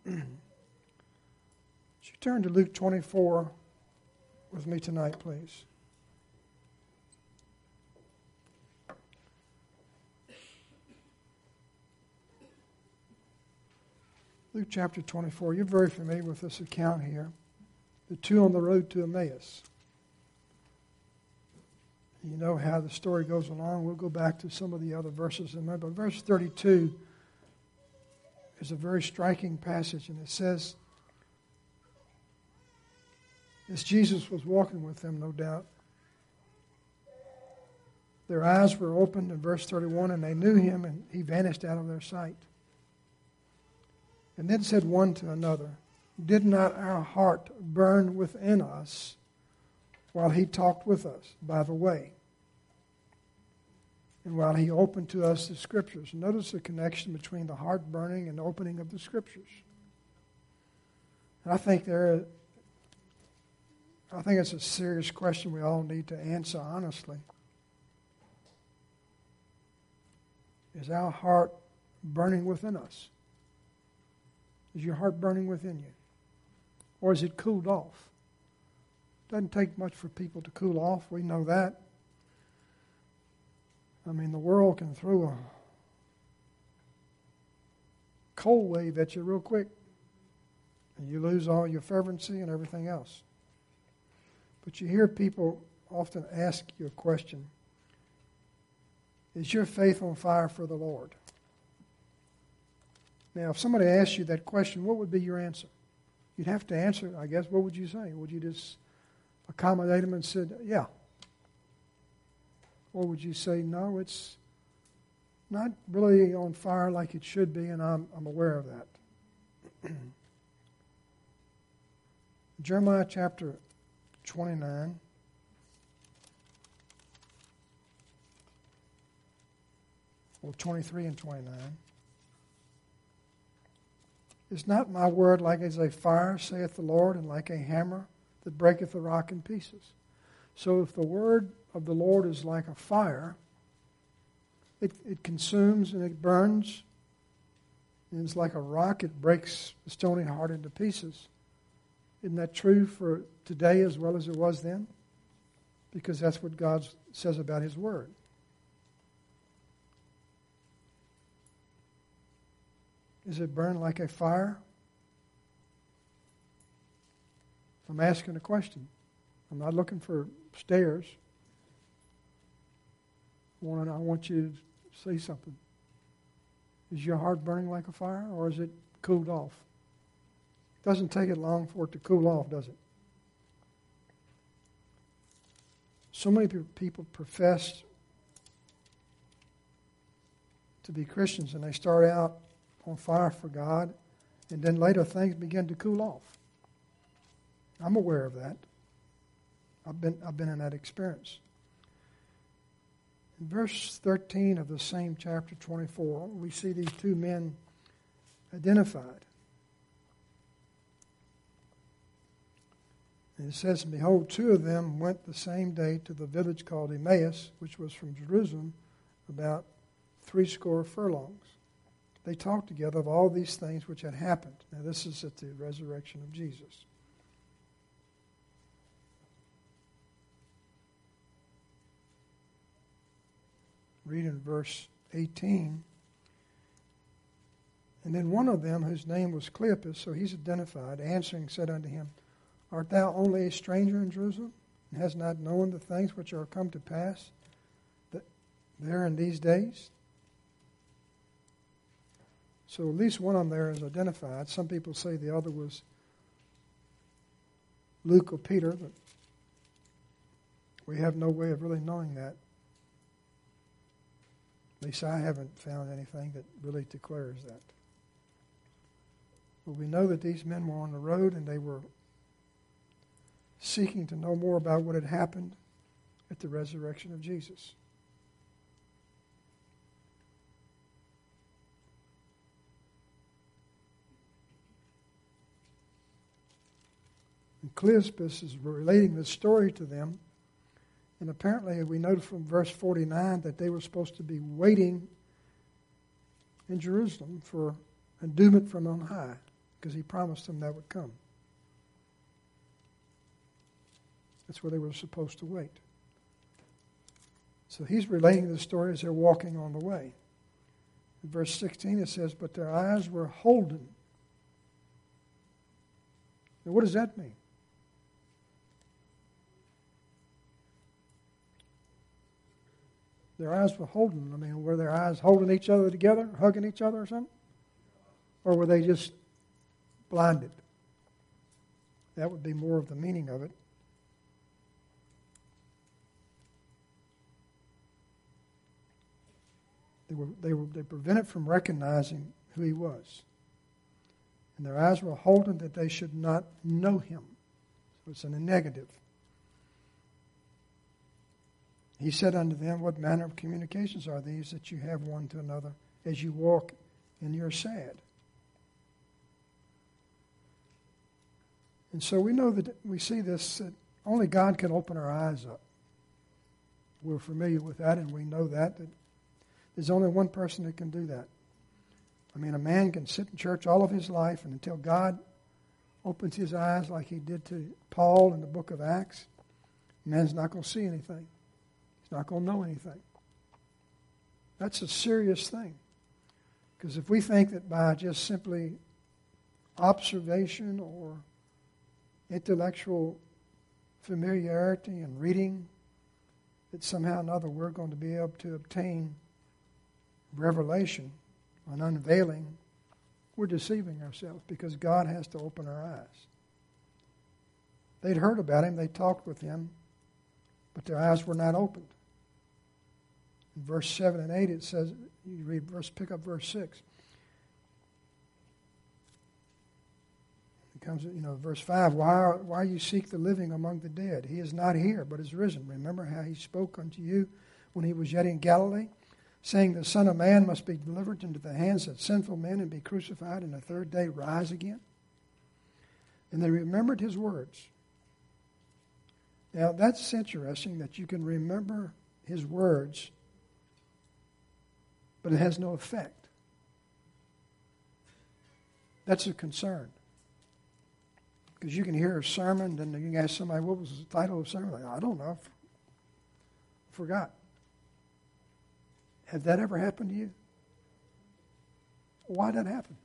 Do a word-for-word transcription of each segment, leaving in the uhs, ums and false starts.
Would you turn to Luke twenty-four with me tonight, please? Luke chapter twenty-four. You're very familiar with this account here. The two on the road to Emmaus. You know how the story goes along. We'll go back to some of the other verses in there. But verse thirty-two is a very striking passage, and it says, as Jesus was walking with them, no doubt, their eyes were opened in verse thirty-one, and they knew him, and he vanished out of their sight. And then said one to another, did not our heart burn within us while he talked with us by the way, and while he opened to us the Scriptures? Notice the connection between the heart burning and opening of the Scriptures. And I think there, I think it's a serious question we all need to answer honestly. Is our heart burning within us? Is your heart burning within you? Or is it cooled off? It doesn't take much for people to cool off. We know that. I mean, the world can throw a cold wave at you real quick, and you lose all your fervency and everything else. But you hear people often ask you a question. Is your faith on fire for the Lord? Now, if somebody asks you that question, what would be your answer? You'd have to answer, I guess. What would you say? Would you just accommodate them and say, yeah? Or would you say, no, it's not really on fire like it should be, and I'm, I'm aware of that. Jeremiah chapter twenty-nine. Or twenty-three and twenty-nine. Is not my word like as a fire, saith the Lord, and like a hammer that breaketh the rock in pieces? So if the word of the Lord is like a fire, it, it consumes and it burns, and it's like a rock, it breaks the stony heart into pieces. Isn't that true for today as well as it was then? Because that's what God says about His word. Is it burned like a fire? I'm asking a question. I'm not looking for stares. I want, I want you to say something. Is your heart burning like a fire, or is it cooled off? It doesn't take it long for it to cool off, does it? So many people profess to be Christians, and they start out on fire for God, and then later things begin to cool off. I'm aware of that. I've been I've been in that experience. In verse thirteen of the same chapter twenty-four, we see these two men identified. And it says, and behold, two of them went the same day to the village called Emmaus, which was from Jerusalem about threescore furlongs. They talked together of all these things which had happened. Now this is at the resurrection of Jesus. Read in verse eighteen. And then one of them, whose name was Cleopas, so he's identified, answering said unto him, art thou only a stranger in Jerusalem, and hast not known the things which are come to pass that there in these days? So at least one of them there is identified. Some people say the other was Luke or Peter, but we have no way of really knowing that. At least I haven't found anything that really declares that. But we know that these men were on the road and they were seeking to know more about what had happened at the resurrection of Jesus. And Cleopas is relating this story to them. And apparently we know from verse forty-nine that they were supposed to be waiting in Jerusalem for endowment from on high. because he promised them that would come. That's where they were supposed to wait. So he's relating the story as they're walking on the way. In verse sixteen it says, but their eyes were holden. Now what does that mean? Their eyes were holden. I mean, were their eyes holding each other together, hugging each other or something? Or were they just blinded? That would be more of the meaning of it. They were, they were they prevented from recognizing who he was. And their eyes were holden that they should not know him. So it's in a negative. He said unto them, what manner of communications are these that you have one to another as you walk and you're sad? And so we know that we see this, that only God can open our eyes up. We're familiar with that, and we know that, that there's only one person that can do that. I mean, a man can sit in church all of his life, and until God opens his eyes like he did to Paul in the book of Acts, man's not going to see anything. He's not going to know anything. That's a serious thing. Because if we think that by just simply observation or intellectual familiarity and reading, that somehow or another we're going to be able to obtain revelation, an unveiling, we're deceiving ourselves because God has to open our eyes. They'd heard about him, they talked with him, but their eyes were not opened. In verse seven and eight it says, you read verse, pick up verse six. It comes, you know, verse five, why, why you seek the living among the dead? He is not here, but is risen. Remember how he spoke unto you when he was yet in Galilee, saying the Son of Man must be delivered into the hands of sinful men and be crucified, and the third day rise again. And they remembered his words. Now, that's interesting that you can remember his words, but it has no effect. That's a concern. Because you can hear a sermon, and you can ask somebody, what was the title of the sermon? Like, I don't know. I forgot. Has that ever happened to you? Why did that happen?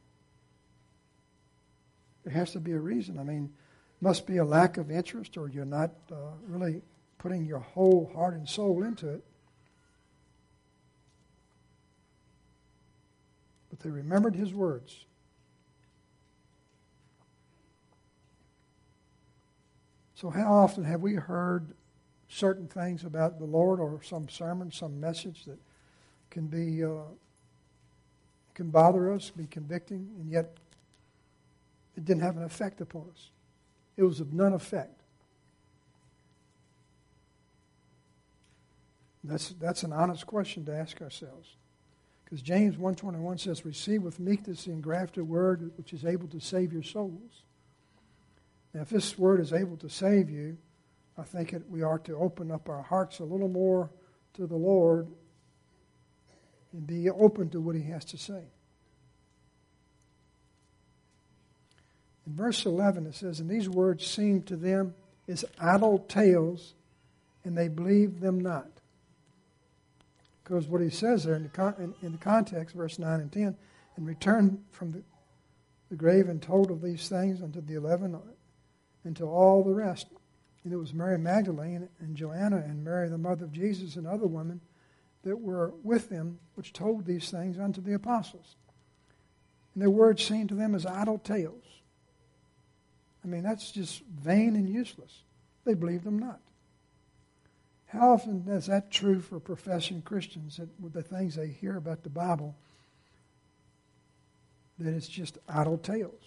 There has to be a reason. I mean, must be a lack of interest, or you're not uh, really putting your whole heart and soul into it. But they remembered his words. So how often have we heard certain things about the Lord, or some sermon, some message that can be uh, can bother us, be convicting, and yet it didn't have an effect upon us. It was of none effect. That's that's an honest question to ask ourselves. Because James one twenty-one says, receive with meekness the engrafted word which is able to save your souls. Now, if this word is able to save you, I think it, we are to open up our hearts a little more to the Lord and be open to what he has to say. In verse eleven it says, and these words seemed to them as idle tales, and they believed them not. Because what he says there in the, con- in, in the context, verse nine and ten, and returned from the, the grave and told of these things unto the eleven and to all the rest. And it was Mary Magdalene and Joanna and Mary the mother of Jesus and other women that were with them, which told these things unto the apostles. And their words seemed to them as idle tales. I mean, that's just vain and useless. They believed them not. How often is that true for professing Christians, that with the things they hear about the Bible, that it's just idle tales?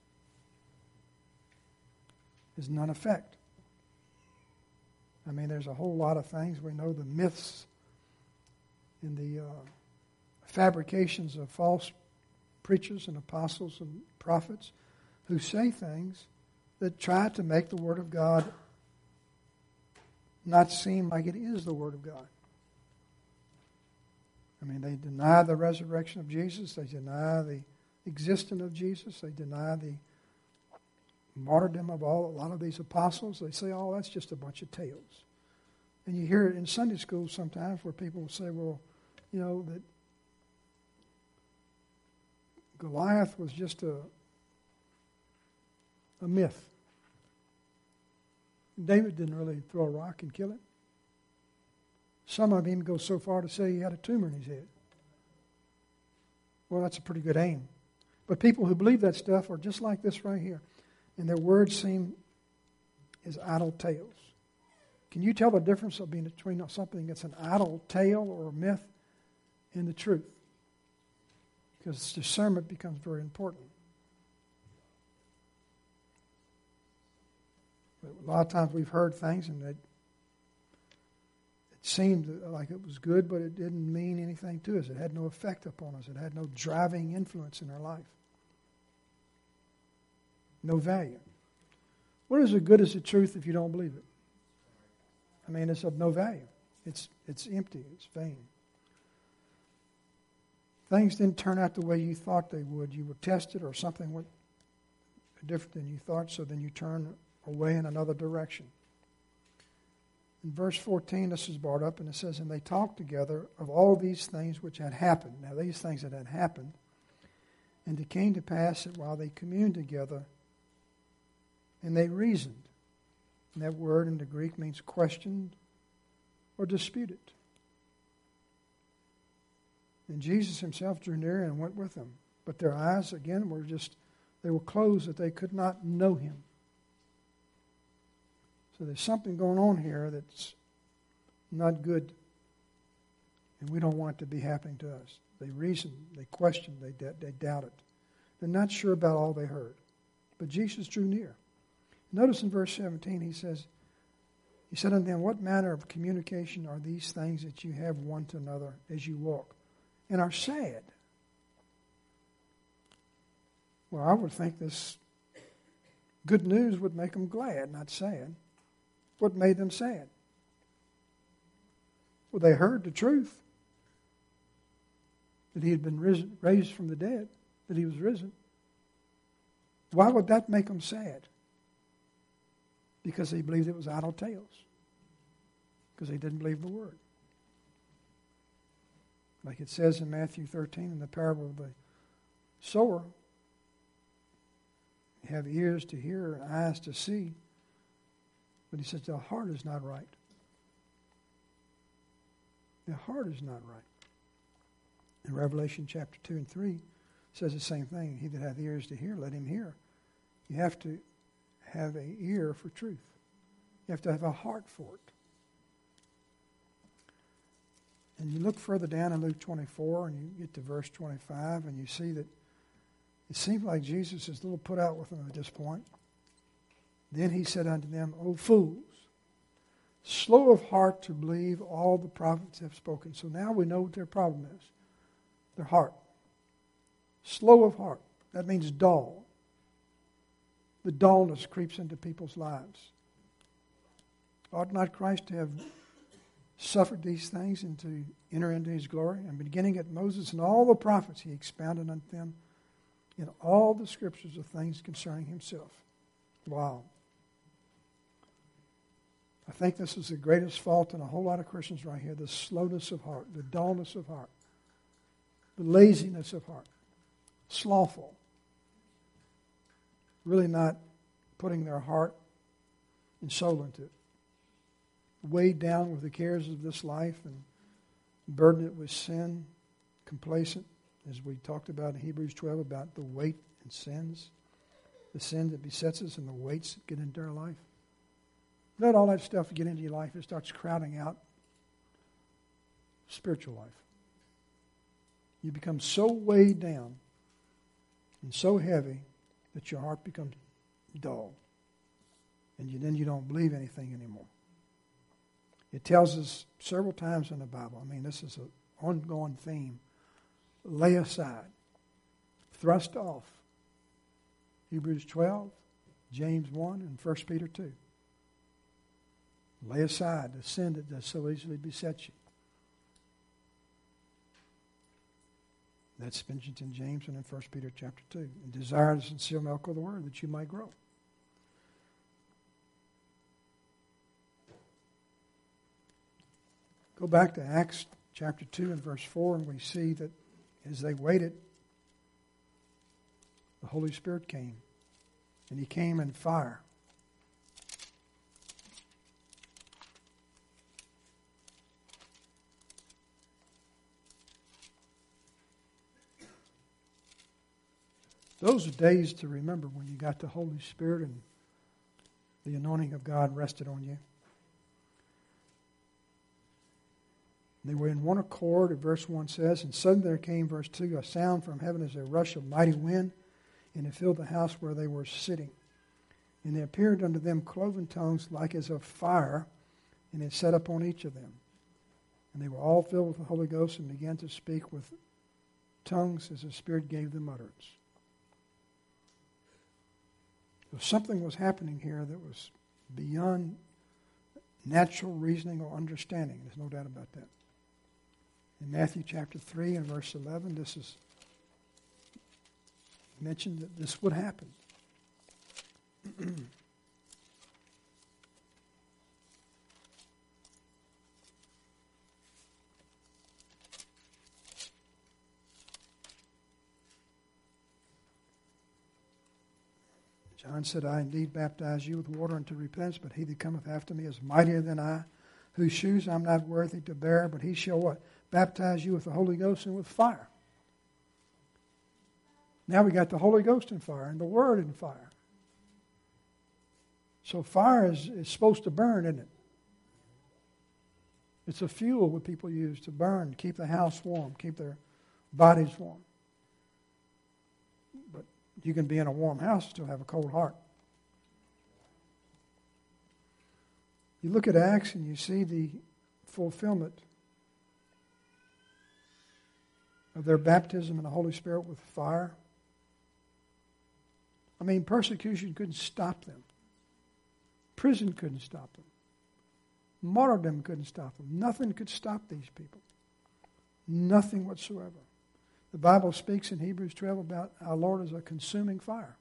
There's none effect. I mean, there's a whole lot of things. We know the myths and the uh, fabrications of false preachers and apostles and prophets who say things that try to make the Word of God not seem like it is the Word of God. I mean, they deny the resurrection of Jesus. They deny the existence of Jesus. They deny the martyrdom of all a lot of these apostles. They say, oh, that's just a bunch of tales. And you hear it in Sunday school sometimes where people will say, well, you know, that Goliath was just a, a myth. David didn't really throw a rock and kill it. Some of them even go so far to say he had a tumor in his head. Well, that's a pretty good aim. But people who believe that stuff are just like this right here. And their words seem as idle tales. Can you tell the difference between something that's an idle tale or a myth and the truth? Because discernment becomes very important. A lot of times we've heard things and it, it seemed like it was good, but it didn't mean anything to us. It had no effect upon us. It had no driving influence in our life. No value. What is the good as the truth if you don't believe it? I mean, it's of no value. It's it's empty. It's vain. Things didn't turn out the way you thought they would. You were tested or something went different than you thought, so then you turn away in another direction. In verse fourteen, this is brought up, and it says, and they talked together of all these things which had happened. Now, these things that had happened. And it came to pass that while they communed together, and they reasoned. And that word in the Greek means questioned or disputed. And Jesus himself drew near and went with them. But their eyes, again, were just, they were closed that they could not know him. So there's something going on here that's not good. And we don't want it to be happening to us. They reasoned, they questioned, they, they doubted. They're not sure about all they heard. But Jesus drew near. Notice in verse seventeen, he says, he said unto them, what manner of communication are these things that you have one to another as you walk, and are sad? Well, I would think this good news would make them glad, not sad. What made them sad? Well, they heard the truth, that he had been risen, raised from the dead, that he was risen. Why would that make them sad? Because they believed it was idle tales. Because they didn't believe the word. Like it says in Matthew thirteen in the parable of the sower, you have ears to hear and eyes to see. But he says the heart is not right. The heart is not right. In Revelation chapter two and three, it says the same thing. He that hath ears to hear, let him hear. You have to have an ear for truth. You have to have a heart for it. And you look further down in Luke twenty-four, and you get to verse twenty-five, and you see that it seems like Jesus is a little put out with them at this point. Then he said unto them, O fools, slow of heart to believe all the prophets have spoken. So now we know what their problem is. Their heart. Slow of heart. That means dull. The dullness creeps into people's lives. Ought not Christ to have suffered these things and to enter into his glory? And beginning at Moses and all the prophets, he expounded unto them in all the scriptures of things concerning himself. Wow. I think this is the greatest fault in a whole lot of Christians right here, the slowness of heart, the dullness of heart, the laziness of heart, slothful. Really not putting their heart and soul into it. Weighed down with the cares of this life and burdened with sin, complacent, as we talked about in Hebrews twelve about the weight and sins, the sin that besets us and the weights that get into our life. Let all that stuff get into your life. It starts crowding out spiritual life. You become so weighed down and so heavy that your heart becomes dull. And you, then you don't believe anything anymore. It tells us several times in the Bible. I mean, this is an ongoing theme. Lay aside. Thrust off. Hebrews twelve, James one, and First Peter two. Lay aside the sin that does so easily beset you. That's mentioned in James and in First Peter chapter two. And desire the sincere milk of the word that you might grow. Go back to Acts chapter two and verse four, and we see that as they waited, the Holy Spirit came. And he came in fire. Those are days to remember when you got the Holy Spirit and the anointing of God rested on you. They were in one accord, as verse one says, and suddenly there came, verse two, a sound from heaven as a rush of mighty wind, and it filled the house where they were sitting. And there appeared unto them cloven tongues like as of fire, and it set upon each of them. And they were all filled with the Holy Ghost and began to speak with tongues as the Spirit gave them utterance. So something was happening here that was beyond natural reasoning or understanding. There's no doubt about that. In Matthew chapter three and verse eleven, this is mentioned that this would happen. John said, I indeed baptize you with water unto repentance, but he that cometh after me is mightier than I, whose shoes I'm not worthy to bear, but he shall what? Baptize you with the Holy Ghost and with fire. Now we got the Holy Ghost in fire and the Word in fire. So fire is, is supposed to burn, isn't it? It's a fuel that people use to burn, keep the house warm, keep their bodies warm. But you can be in a warm house and still have a cold heart. You look at Acts and you see the fulfillment of their baptism in the Holy Spirit with fire. I mean, persecution couldn't stop them. Prison couldn't stop them. Martyrdom couldn't stop them. Nothing could stop these people. Nothing whatsoever. The Bible speaks in Hebrews twelve about our Lord as a consuming fire.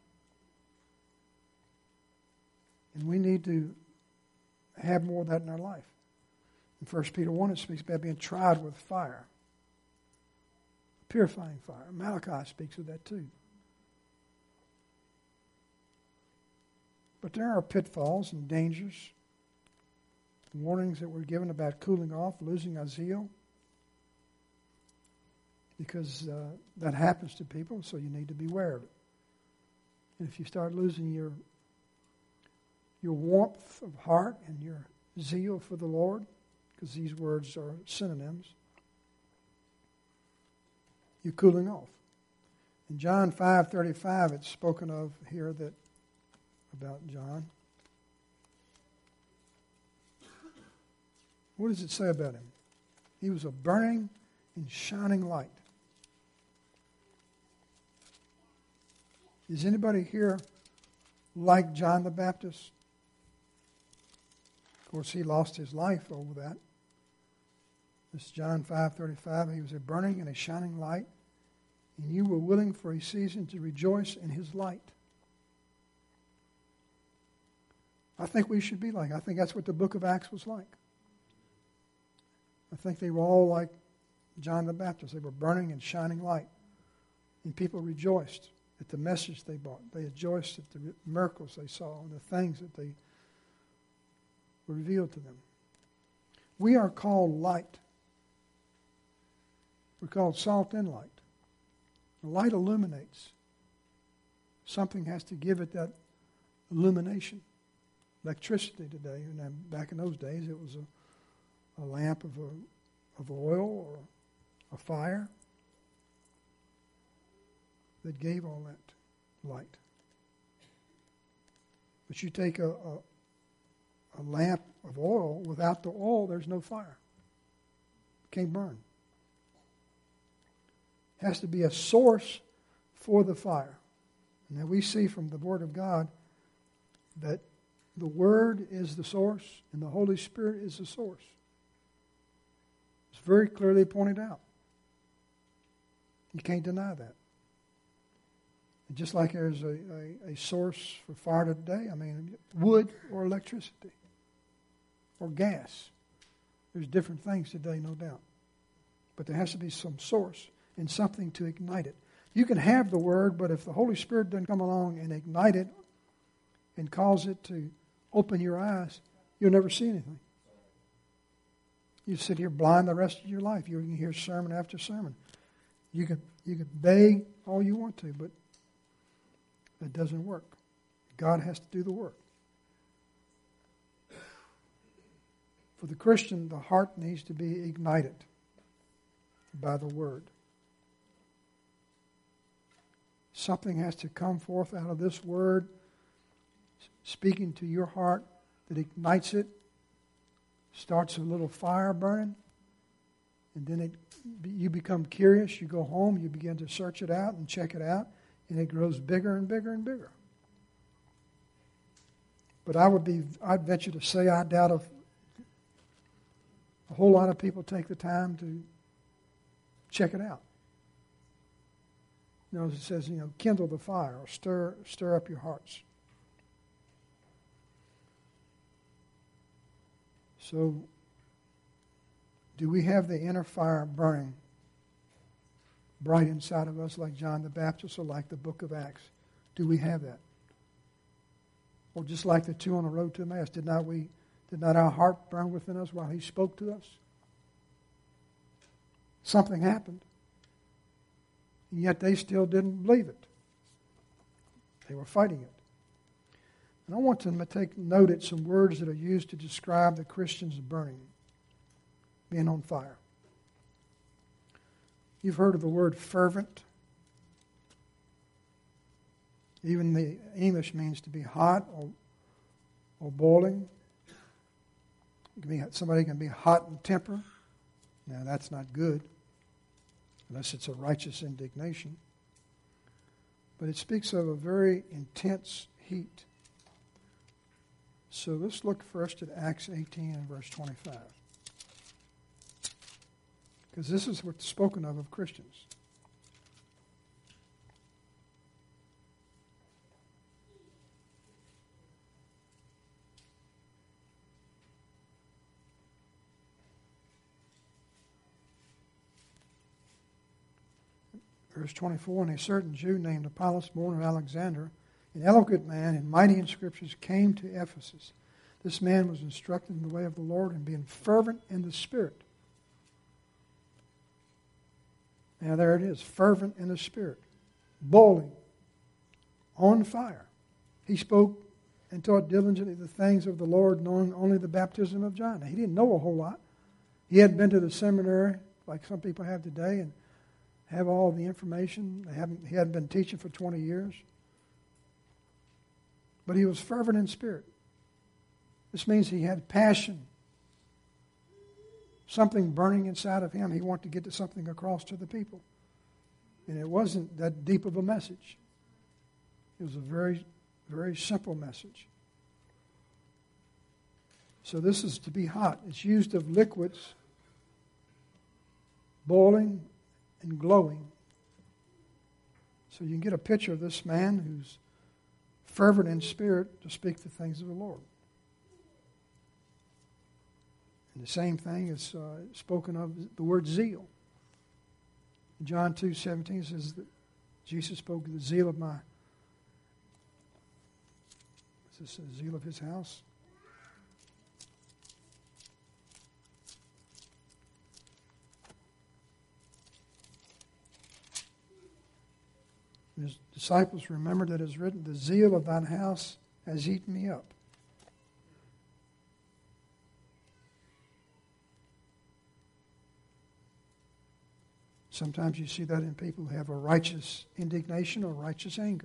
And we need to have more of that in our life. In First Peter one, it speaks about being tried with fire. Purifying fire. Malachi speaks of that too. But there are pitfalls and dangers, warnings that were given about cooling off, losing our zeal, because uh, that happens to people, so you need to be aware of it. And if you start losing your your warmth of heart and your zeal for the Lord, because these words are synonyms, you're cooling off. In John five thirty-five, it's spoken of here that about John. What does it say about him? He was a burning and shining light. Is anybody here like John the Baptist? Of course, he lost his life over that. This is John five thirty-five. He was a burning and a shining light, and you were willing for a season to rejoice in his light. I think we should be like. I think that's what the book of Acts was like. I think they were all like John the Baptist. They were burning and shining light. And people rejoiced at the message they brought. They rejoiced at the miracles they saw and the things that they were revealed to them. We are called light. We're called salt and light. The light illuminates. Something has to give it that illumination. Electricity today, and back in those days, it was a, a lamp of a, of oil or a fire that gave all that light. But you take a, a, a lamp of oil, without the oil, there's no fire. It can't burn. It has to be a source for the fire. And now we see from the Word of God that the Word is the source and the Holy Spirit is the source. It's very clearly pointed out. You can't deny that. And just like there's a, a, a source for fire today, I mean, wood or electricity or gas. There's different things today, no doubt. But there has to be some source and something to ignite it. You can have the Word, but if the Holy Spirit doesn't come along and ignite it and cause it to open your eyes, you'll never see anything. You sit here blind the rest of your life. You can hear sermon after sermon. You can you can beg all you want to, but it doesn't work. God has to do the work. For the Christian, the heart needs to be ignited by the Word. Something has to come forth out of this Word, speaking to your heart, that ignites it, starts a little fire burning, and then it, you become curious. You go home, you begin to search it out and check it out, and it grows bigger and bigger and bigger. But I would be, I'd venture to say, I doubt if a whole lot of people take the time to check it out. You know, as it says, you know, kindle the fire or stir stir up your hearts. So, do we have the inner fire burning bright inside of us like John the Baptist or like the book of Acts? Do we have that? Or just like the two on the road to Emmaus, did not we, did not our heart burn within us while he spoke to us? Something happened. And yet they still didn't believe it. They were fighting it. And I want to take note at some words that are used to describe the Christians burning, being on fire. You've heard of the word fervent. Even the English means to be hot or, or boiling. It can be, somebody can be hot in temper. Now that's not good, unless it's a righteous indignation. But it speaks of a very intense heat. So let's look first at Acts eighteen and verse twenty-five. Because this is what's spoken of of Christians. Verse twenty-four, and a certain Jew named Apollos, born of Alexander, an eloquent man and mighty in scriptures, came to Ephesus. This man was instructed in the way of the Lord and being fervent in the Spirit. Now there it is, fervent in the Spirit, boiling, on fire. He spoke and taught diligently the things of the Lord, knowing only the baptism of John. Now, he didn't know a whole lot. He hadn't been to the seminary like some people have today and have all the information. They haven't, he hadn't been teaching for twenty years. But he was fervent in spirit. This means he had passion. Something burning inside of him. He wanted to get to something across to the people. And it wasn't that deep of a message. It was a very, very simple message. So this is to be hot. It's used of liquids, boiling and glowing. So you can get a picture of this man who's fervent in spirit to speak the things of the Lord. And the same thing is uh, spoken of, the word zeal. In John two seventeen says that Jesus spoke of the zeal of my, is this the zeal of his house? His disciples remembered that it is written, the zeal of thine house has eaten me up. Sometimes you see that in people who have a righteous indignation or righteous anger.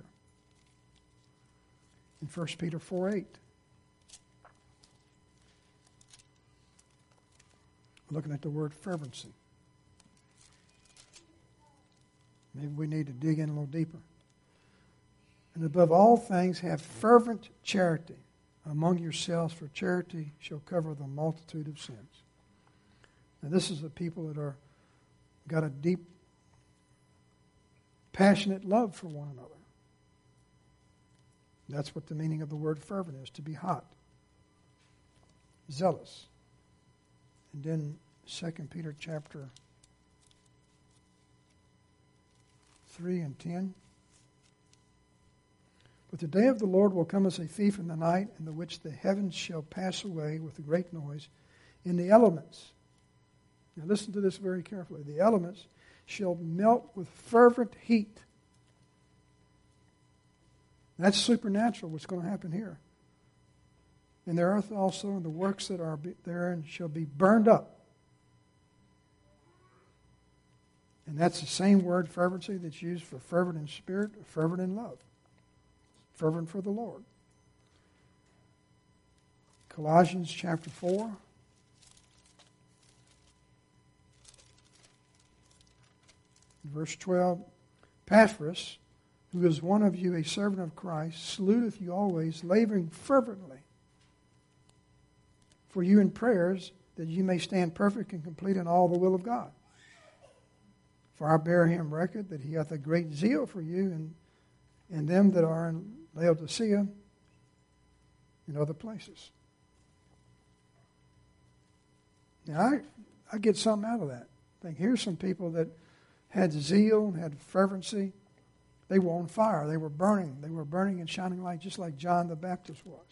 In First Peter four eight. We're looking at the word fervency. Maybe we need to dig in a little deeper. And above all things, have fervent charity among yourselves, for charity shall cover the multitude of sins. Now, this is the people that are got a deep passionate love for one another. That's what the meaning of the word fervent is, to be hot, zealous. And then Second Peter chapter three and ten. But the day of the Lord will come as a thief in the night, in the which the heavens shall pass away with a great noise, and the elements. Now listen to this very carefully. The elements shall melt with fervent heat. That's supernatural, what's going to happen here. And the earth also and the works that are therein shall be burned up. And that's the same word, fervency, that's used for fervent in spirit, fervent in love. Fervent for the Lord. Colossians chapter four. Verse twelve. Epaphras, who is one of you, a servant of Christ, saluteth you always, laboring fervently for you in prayers, that you may stand perfect and complete in all the will of God. For I bear him record that he hath a great zeal for you, and, and them that are in Laodicea and other places. Now, I, I get something out of that. I think here's some people that had zeal, had fervency. They were on fire. They were burning. They were burning and shining light, just like John the Baptist was.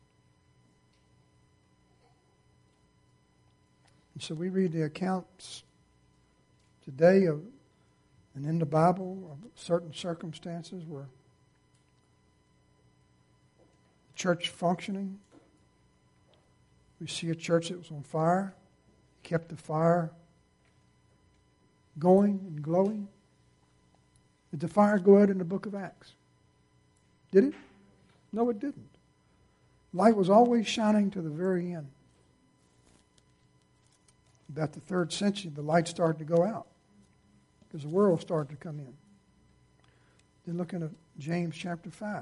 And so we read the accounts today of, and in the Bible, of certain circumstances where the church functioning. We see a church that was on fire, kept the fire going and glowing. Did the fire go out in the book of Acts? Did it? No, it didn't. Light was always shining to the very end. About the third century, the light started to go out because the world started to come in. Then looking at James chapter five.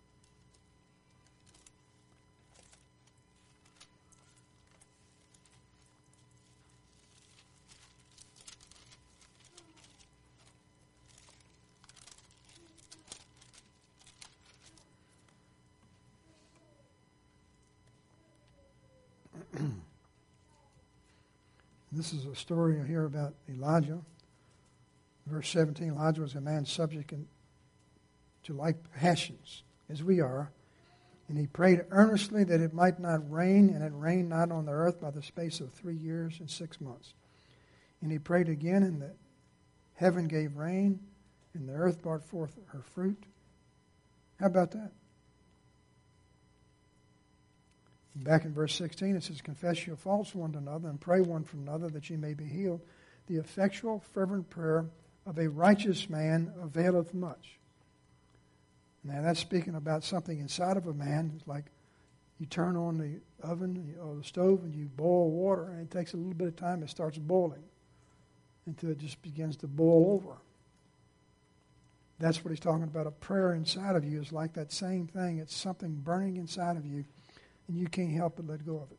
This is a story here about Elijah. Verse seventeen, Elijah was a man subject in, to like passions, as we are. And he prayed earnestly that it might not rain, and it rained not on the earth by the space of three years and six months. And he prayed again, and the heaven gave rain, and the earth brought forth her fruit. How about that? Back in verse sixteen, it says, confess your faults one to another and pray one for another that ye may be healed. The effectual, fervent prayer of a righteous man availeth much. Now that's speaking about something inside of a man. It's like you turn on the oven or the stove and you boil water, and it takes a little bit of time. It starts boiling until it just begins to boil over. That's what he's talking about. A prayer inside of you is like that same thing. It's something burning inside of you, and you can't help but let go of it.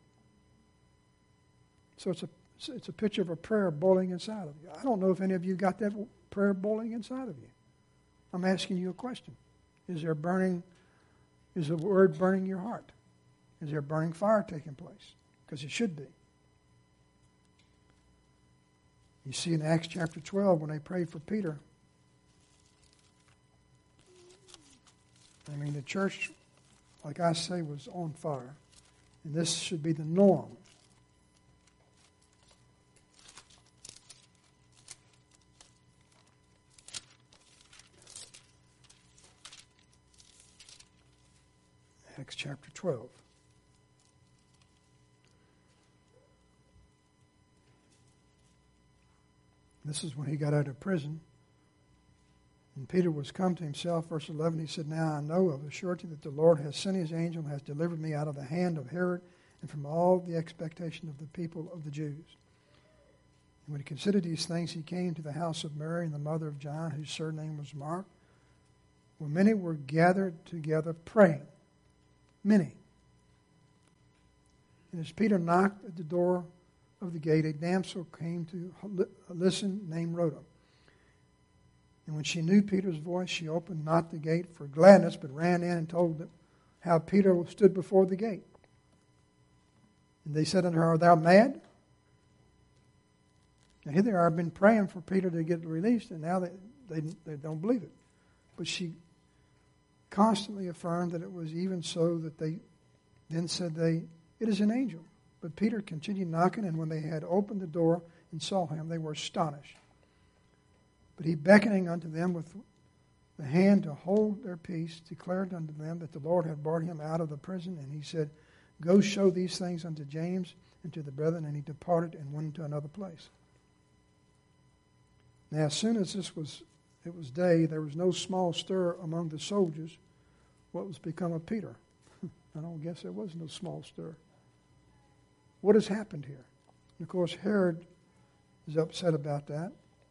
So it's a it's a picture of a prayer boiling inside of you. I don't know if any of you got that prayer boiling inside of you. I'm asking you a question. Is there burning, is the word burning your heart? Is there burning fire taking place? Because it should be. You see in Acts chapter twelve when they prayed for Peter. I mean, the church, like I say, was on fire. And this should be the norm. Acts chapter twelve. This is when he got out of prison. And Peter was come to himself, verse eleven, he said, now I know of a surety that the Lord has sent his angel and has delivered me out of the hand of Herod and from all the expectation of the people of the Jews. And when he considered these things, he came to the house of Mary and the mother of John, whose surname was Mark, where many were gathered together praying. Many. And as Peter knocked at the door of the gate, a damsel came to listen named Rhoda. And when she knew Peter's voice, she opened not the gate for gladness, but ran in and told them how Peter stood before the gate. And they said unto her, Art thou mad? Now here they are, been praying for Peter to get released, and now they, they, they don't believe it. But she constantly affirmed that it was even so that they then said they, It is an angel. But Peter continued knocking, and when they had opened the door and saw him, they were astonished. But he, beckoning unto them with the hand to hold their peace, declared unto them that the Lord had brought him out of the prison. And he said, Go show these things unto James and to the brethren. And he departed and went into another place. Now, as soon as this was, it was day, there was no small stir among the soldiers what was become of Peter. I don't guess there was no small stir. What has happened here? And of course, Herod is upset about that.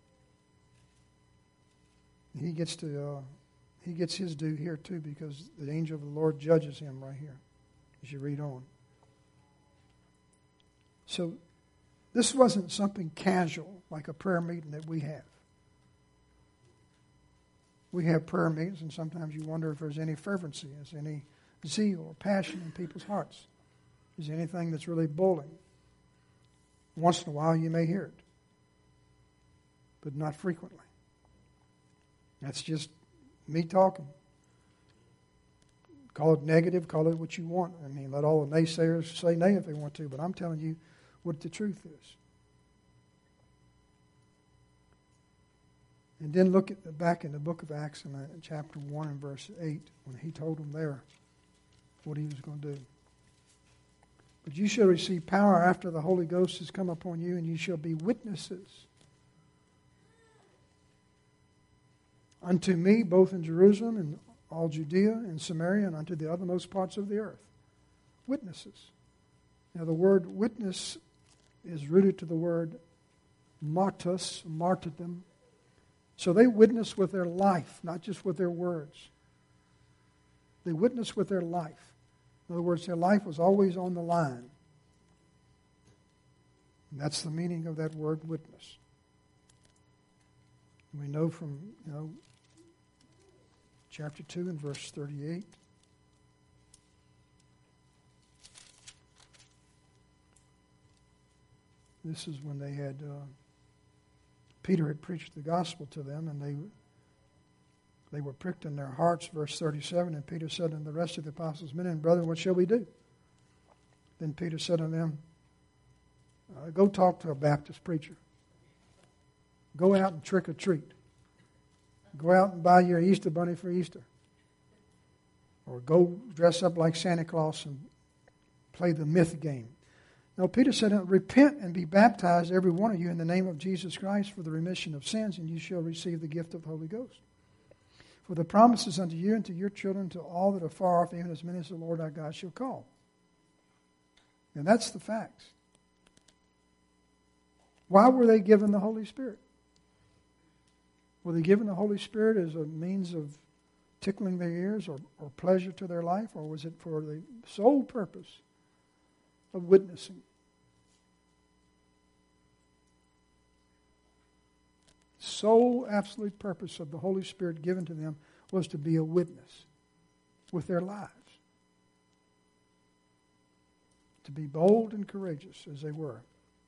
He gets to uh, he gets his due here too, because the angel of the Lord judges him right here as you read on. So this wasn't something casual like a prayer meeting that we have. We have prayer meetings, and sometimes you wonder if there's any fervency, is any zeal or passion in people's hearts. Is there anything that's really boiling? Once in a while you may hear it, but not frequently. That's just me talking. Call it negative, call it what you want. I mean, let all the naysayers say nay if they want to, but I'm telling you what the truth is. And then look at the, back in the book of Acts in chapter one and verse eight, when he told them there what he was going to do. But you shall receive power after the Holy Ghost has come upon you, and you shall be witnesses unto me, both in Jerusalem and all Judea and Samaria and unto the othermost parts of the earth. Witnesses. Now the word witness is rooted to the word martus, martyrdom. So they witness with their life, not just with their words. They witness with their life. In other words, their life was always on the line. And that's the meaning of that word witness. We know from, you know, chapter two and verse thirty-eight. This is when they had, uh, Peter had preached the gospel to them, and they they were pricked in their hearts, verse thirty-seven. And Peter said unto the rest of the apostles, Men and brethren, what shall we do? Then Peter said unto them, uh, Go talk to a Baptist preacher. Go out and trick or treat. Go out and buy your Easter bunny for Easter. Or go dress up like Santa Claus and play the myth game. No, Peter said, Repent and be baptized, every one of you, in the name of Jesus Christ for the remission of sins, and you shall receive the gift of the Holy Ghost. For the promises unto you and to your children, to all that are far off, even as many as the Lord our God shall call. And that's the facts. Why were they given the Holy Spirit? Were they given the Holy Spirit as a means of tickling their ears or, or pleasure to their life? Or was it for the sole purpose of witnessing? Sole absolute purpose of the Holy Spirit given to them was to be a witness with their lives. To be bold and courageous as they were.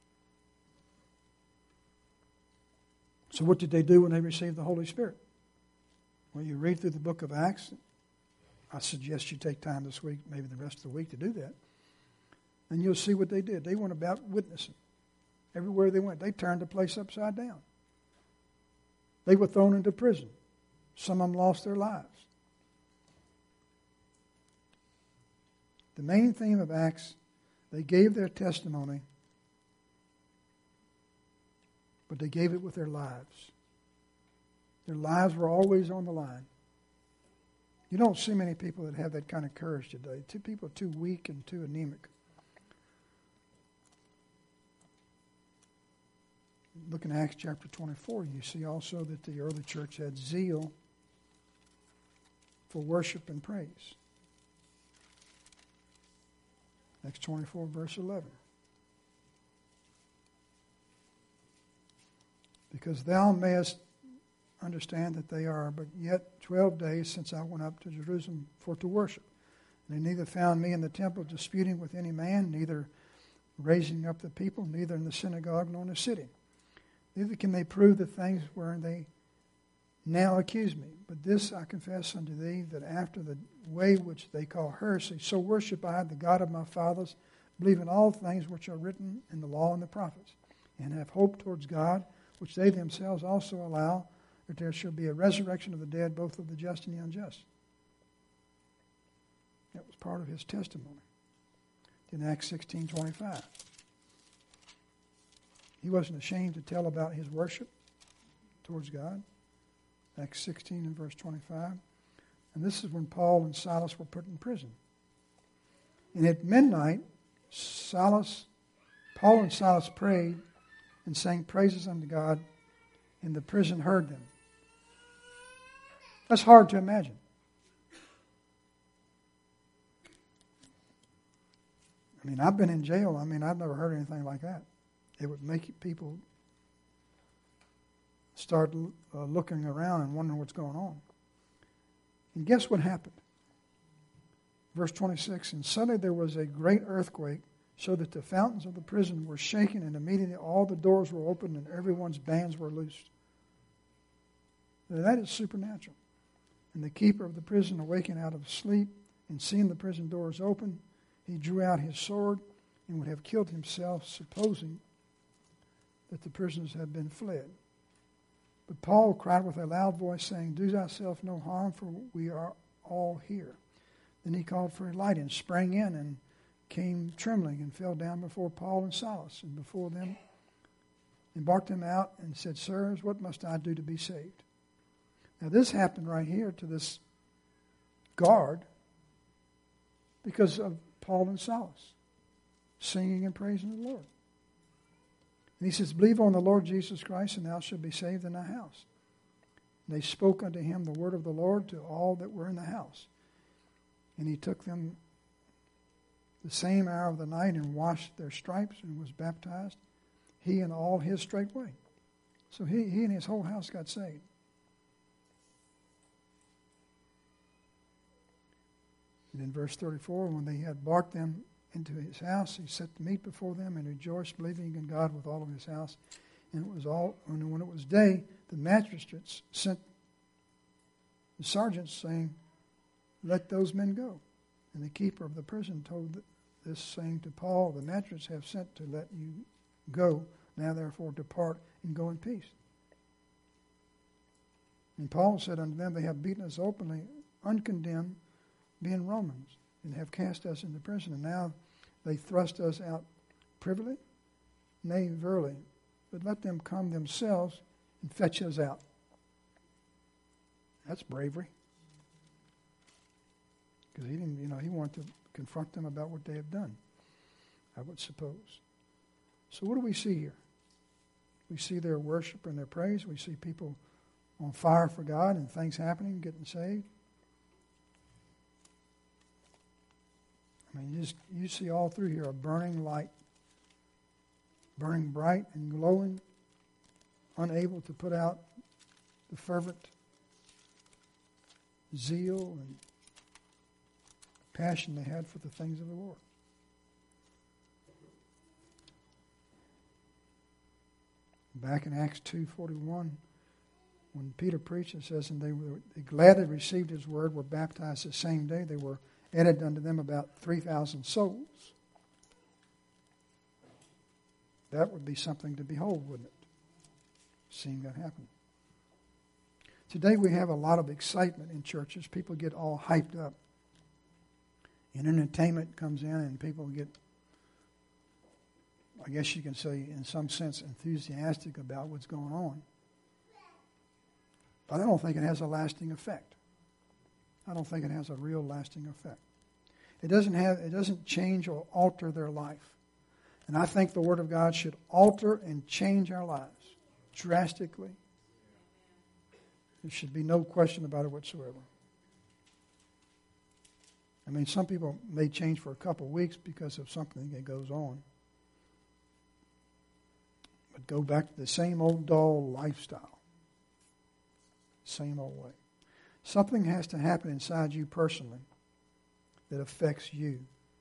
So what did they do when they received the Holy Spirit? Well, you read through the book of Acts. I suggest you take time this week, maybe the rest of the week, to do that. And you'll see what they did. They went about witnessing. Everywhere they went, they turned the place upside down. They were thrown into prison. Some of them lost their lives. The main theme of Acts, they gave their testimony, but they gave it with their lives. Their lives were always on the line. You don't see many people that have that kind of courage today. Two people are too weak and too anemic. Look in Acts chapter twenty-four, you see also that the early church had zeal for worship and praise. Acts twenty-four, verse eleven. Because thou mayest understand that they are but yet twelve days since I went up to Jerusalem for to worship. And they neither found me in the temple disputing with any man, neither raising up the people, neither in the synagogue nor in the city. Neither can they prove the things wherein they now accuse me. But this I confess unto thee, that after the way which they call heresy, so worship I the God of my fathers, believe in all things which are written in the law and the prophets, and have hope towards God, which they themselves also allow, that there shall be a resurrection of the dead, both of the just and the unjust. That was part of his testimony. In Acts sixteen twenty-five. He wasn't ashamed to tell about his worship towards God. Acts sixteen and verse twenty-five. And this is when Paul and Silas were put in prison. And at midnight, Silas, Paul and Silas prayed and sang praises unto God, and the prison heard them. That's hard to imagine. I mean, I've been in jail. I mean, I've never heard anything like that. It would make people start uh, looking around and wondering what's going on. And guess what happened? Verse twenty-six, and suddenly there was a great earthquake, so that the fountains of the prison were shaken, and immediately all the doors were opened, and everyone's bands were loosed. Now, that is supernatural. And the keeper of the prison, awakened out of sleep, and seeing the prison doors open, he drew out his sword and would have killed himself, supposing that the prisoners had been fled. But Paul cried with a loud voice, saying, Do thyself no harm, for we are all here. Then he called for a light and sprang in and came trembling and fell down before Paul and Silas, and before them embarked them out and said, Sirs, what must I do to be saved? Now this happened right here to this guard because of Paul and Silas singing and praising the Lord. And he says, Believe on the Lord Jesus Christ, and thou shalt be saved in thy house. And they spoke unto him the word of the Lord to all that were in the house. And he took them the same hour of the night and washed their stripes and was baptized, he and all his straightway. So he, he and his whole house got saved. And in verse thirty-four, when they had brought them into his house, he set the meat before them and rejoiced, believing in God with all of his house. And it was all, and when it was day, the magistrates sent the sergeants, saying, Let those men go. And the keeper of the prison told this, saying to Paul, The magistrates have sent to let you go. Now therefore depart and go in peace. And Paul said unto them, They have beaten us openly, uncondemned, being Romans, and have cast us into prison, and now they thrust us out privily? Nay, verily, but let them come themselves and fetch us out. That's bravery. Because he didn't, you know, he wanted to confront them about what they have done, I would suppose. So what do we see here? We see their worship and their praise. We see people on fire for God and things happening, getting saved. I mean, you, just, you see all through here a burning light, burning bright and glowing, unable to put out the fervent zeal and passion they had for the things of the Lord. Back in Acts two forty-one, when Peter preached, it says, and they were they gladly received his word, were baptized the same day. They were added unto them about three thousand souls. That would be something to behold, wouldn't it? Seeing that happen. Today we have a lot of excitement in churches. People get all hyped up. And entertainment comes in and people get, I guess you can say, in some sense, enthusiastic about what's going on. But I don't think it has a lasting effect. I don't think it has a real lasting effect. It doesn't have, it doesn't change or alter their life. And I think the Word of God should alter and change our lives drastically. There should be no question about it whatsoever. I mean, some people may change for a couple of weeks because of something that goes on. But go back to the same old dull lifestyle. same old way. Something has to happen inside you personally that affects you.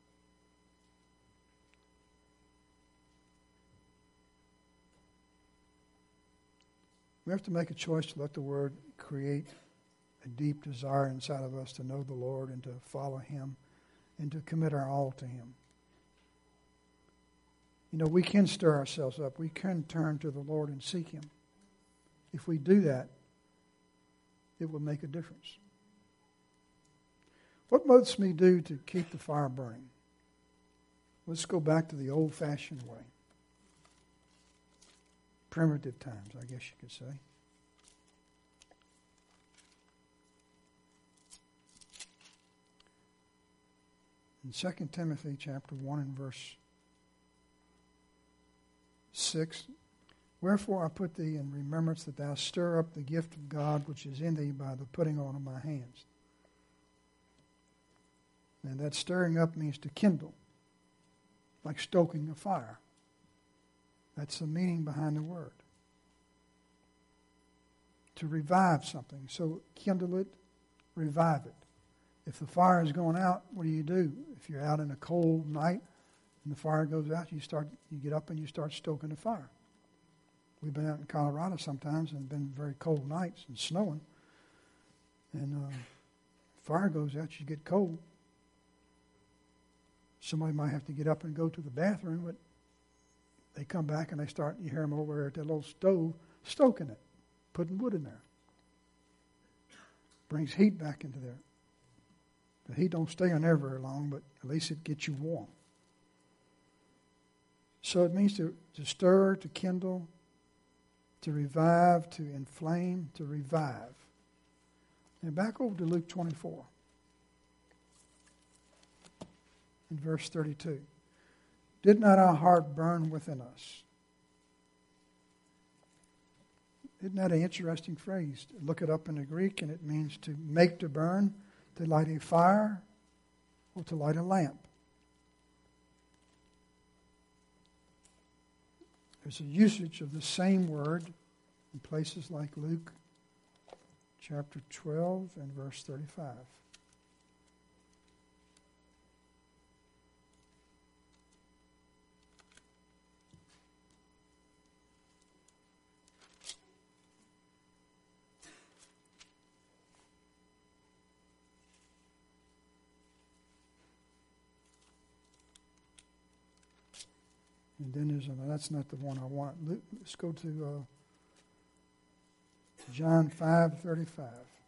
We have to make a choice to let the Word create a deep desire inside of us to know the Lord and to follow Him and to commit our all to Him. You know, we can stir ourselves up. We can turn to the Lord and seek Him. If we do that, it will make a difference. What must we do to keep the fire burning? Let's go back to the old-fashioned way. Primitive times, I guess you could say. In Second Timothy chapter one and verse six, wherefore I put thee in remembrance that thou stir up the gift of God which is in thee by the putting on of my hands. And that stirring up means to kindle, like stoking a fire. That's the meaning behind the word. To revive something. So kindle it, revive it. If the fire is going out, what do you do? If you're out in a cold night and the fire goes out, you start, you get up and you start stoking the fire. We've been out in Colorado sometimes and been very cold nights and snowing. And uh, fire goes out, you get cold. Somebody might have to get up and go to the bathroom, but they come back and they start, you hear them over there at that little stove, stoking it, putting wood in there. Brings heat back into there. The heat don't stay on there very long, but at least it gets you warm. So it means to, to stir, to kindle, to revive, to inflame, to revive. And back over to Luke twenty-four. In verse thirty-two. Did not our heart burn within us? Isn't that an interesting phrase? Look it up in the Greek, and it means to make to burn, to light a fire, or to light a lamp. There's a usage of the same word in places like Luke chapter twelve and verse thirty-five. And then there's another, that's not the one I want. Let's go to uh, John five thirty-five.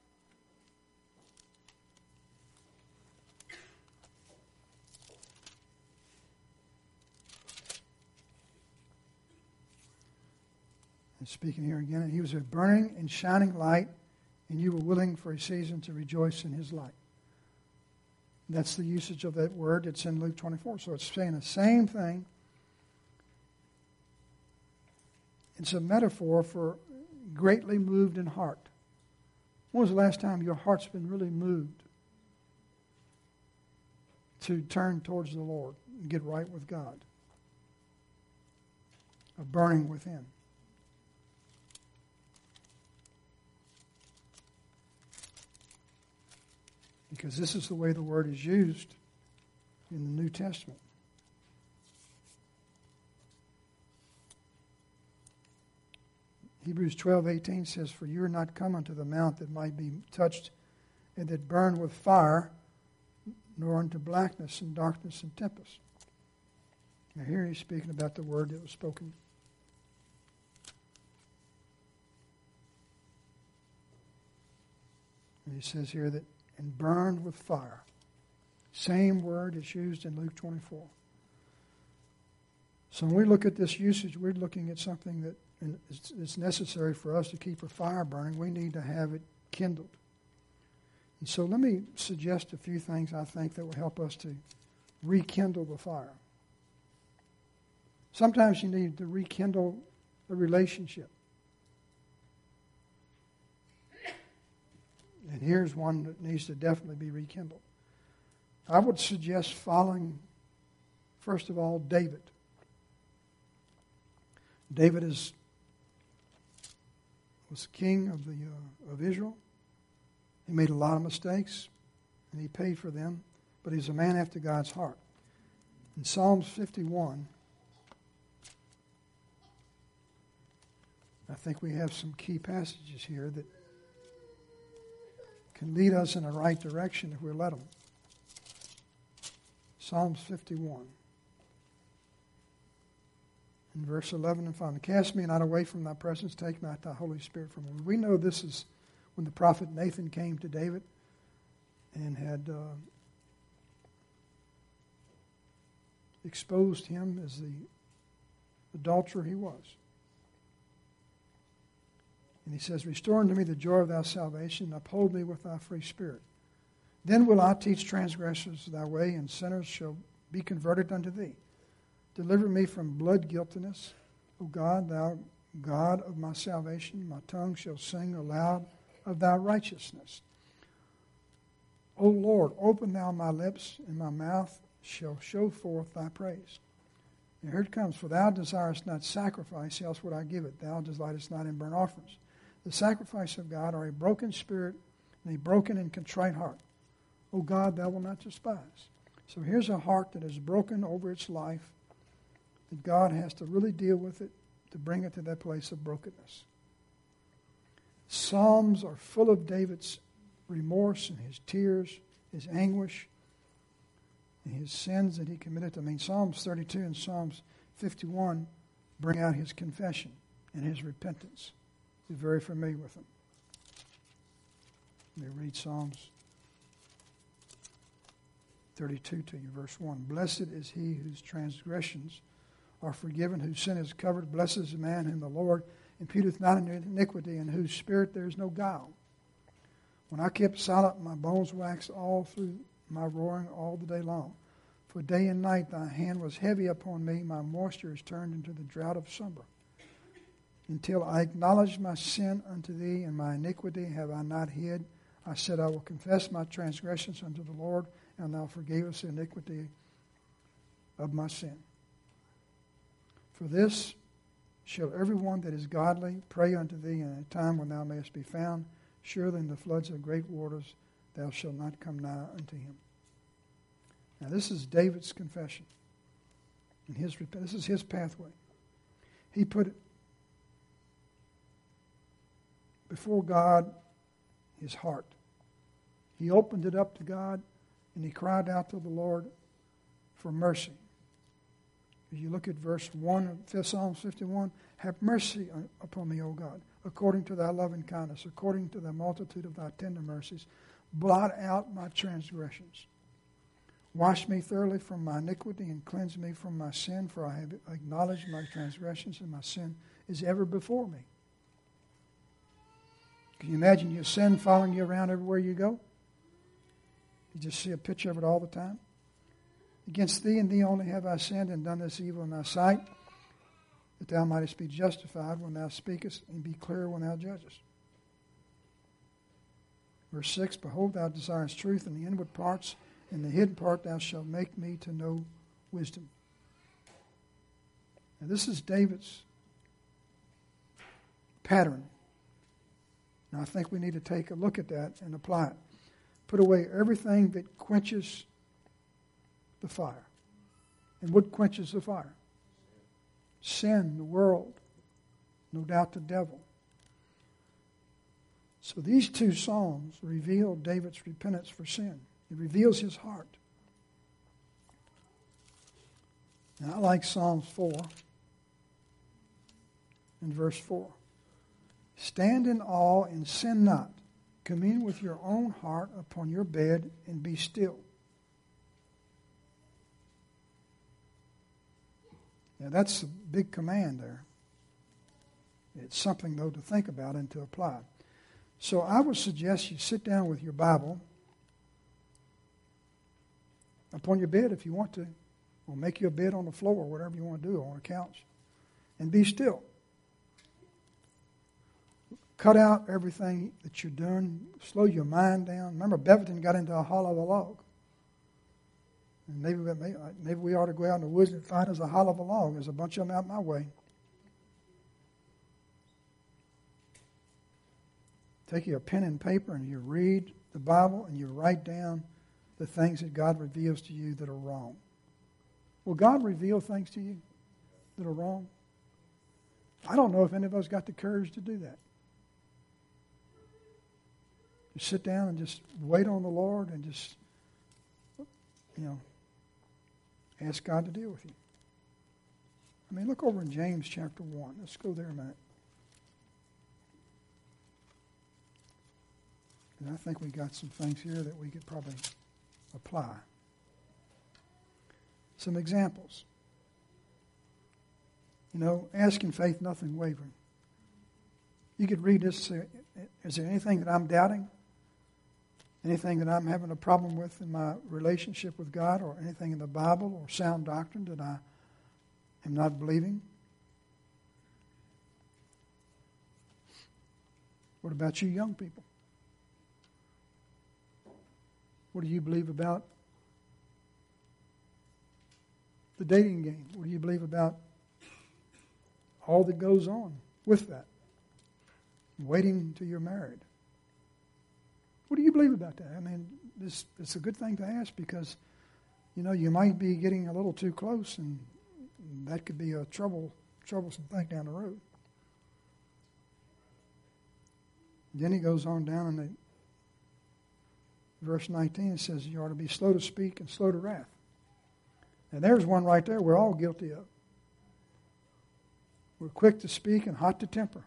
And speaking here again, and he was a burning and shining light, and you were willing for a season to rejoice in his light. That's the usage of that word. It's in Luke twenty-four. So it's saying the same thing. It's a metaphor for greatly moved in heart. When was the last time your heart's been really moved to turn towards the Lord and get right with God? A burning within. Because this is the way the word is used in the New Testament. Hebrews twelve eighteen says, for you are not come unto the mount that might be touched and that burn with fire, nor unto blackness and darkness and tempest. Now here he's speaking about the word that was spoken. And he says here that, and burned with fire. Same word is used in Luke twenty-four. So when we look at this usage, we're looking at something that and it's, it's necessary for us to keep a fire burning. We need to have it kindled. And so let me suggest a few things I think that will help us to rekindle the fire. Sometimes you need to rekindle a relationship. And here's one that needs to definitely be rekindled. I would suggest following, first of all, David. David is was king of, the, uh, of Israel. He made a lot of mistakes, and he paid for them, but he's a man after God's heart. In Psalms fifty-one, I think we have some key passages here that can lead us in the right direction if we let them. Psalms fifty-one. In verse eleven and following, cast me not away from thy presence, take not thy Holy Spirit from me. We know this is when the prophet Nathan came to David and had uh, exposed him as the adulterer he was. And he says, restore unto me the joy of thy salvation, and uphold me with thy free spirit. Then will I teach transgressors thy way, and sinners shall be converted unto thee. Deliver me from blood guiltiness, O God, thou God of my salvation. My tongue shall sing aloud of thy righteousness. O Lord, open thou my lips, and my mouth shall show forth thy praise. And here it comes. For thou desirest not sacrifice, else would I give it. Thou delightest not in burnt offerings. The sacrifice of God are a broken spirit and a broken and contrite heart. O God, thou wilt not despise. So here's a heart that is broken over its life, that God has to really deal with it to bring it to that place of brokenness. Psalms are full of David's remorse and his tears, his anguish, and his sins that he committed. I mean, Psalms thirty-two and Psalms fifty-one bring out his confession and his repentance. You're very familiar with them. Let me read Psalms thirty-two to you, verse one. Blessed is he whose transgressions are forgiven, whose sin is covered. Blessed is the man whom the Lord imputeth not iniquity, in whose spirit there is no guile. When I kept silent, my bones waxed all through my roaring all the day long. For day and night thy hand was heavy upon me. My moisture is turned into the drought of summer. Until I acknowledged my sin unto thee, and my iniquity have I not hid. I said, I will confess my transgressions unto the Lord, and thou forgavest the iniquity of my sin. For this shall everyone that is godly pray unto thee in a time when thou mayest be found. Surely in the floods of great waters thou shalt not come nigh unto him. Now this is David's confession. And his this is his pathway. He put it before God his heart. He opened it up to God, and he cried out to the Lord for mercy. As you look at verse one of Psalm fifty-one, have mercy upon me, O God, according to thy loving kindness, according to the multitude of thy tender mercies. Blot out my transgressions. Wash me thoroughly from my iniquity and cleanse me from my sin, for I have acknowledged my transgressions, and my sin is ever before me. Can you imagine your sin following you around everywhere you go? You just see a picture of it all the time. Against thee and thee only have I sinned and done this evil in thy sight, that thou mightest be justified when thou speakest, and be clear when thou judgest. Verse six, behold, thou desirest truth in the inward parts, in the hidden part thou shalt make me to know wisdom. Now this is David's pattern. Now I think we need to take a look at that and apply it. Put away everything that quenches the fire. And what quenches the fire? Sin, the world, no doubt the devil. So these two Psalms reveal David's repentance for sin. It reveals his heart. And I like Psalms four and verse four. Stand in awe and sin not. Commune with your own heart upon your bed and be still. Now that's a big command there. It's something, though, to think about and to apply. So I would suggest you sit down with your Bible upon your bed if you want to, or make you a bed on the floor or whatever you want to do, or on a couch, and be still. Cut out everything that you're doing. Slow your mind down. Remember, Beverton got into a hollow of a log. And maybe, maybe, maybe we ought to go out in the woods and find us a hollow of a log. There's a bunch of them out my way. take you a pen and paper and you read the Bible and you write down the things that God reveals to you that are wrong. Will God reveal things to you that are wrong? I don't know if any of us got the courage to do that. Just sit down and just wait on the Lord and just, you know, ask God to deal with you. I mean, look over in James chapter one. Let's go there a minute. And I think we got some things here that we could probably apply. Some examples. You know, ask in faith, nothing wavering. You could read this. Say, is there anything that I'm doubting? Anything that I'm having a problem with in my relationship with God, or anything in the Bible or sound doctrine that I am not believing? What about you young people? What do you believe about the dating game? What do you believe about all that goes on with that? Waiting until you're married. What do you believe about that? I mean, this it's a good thing to ask because, you know, you might be getting a little too close, and that could be a trouble, troublesome thing down the road. Then he goes on down in the verse nineteen. It says you ought to be slow to speak and slow to wrath. And there's one right there we're all guilty of. We're quick to speak and hot to temper.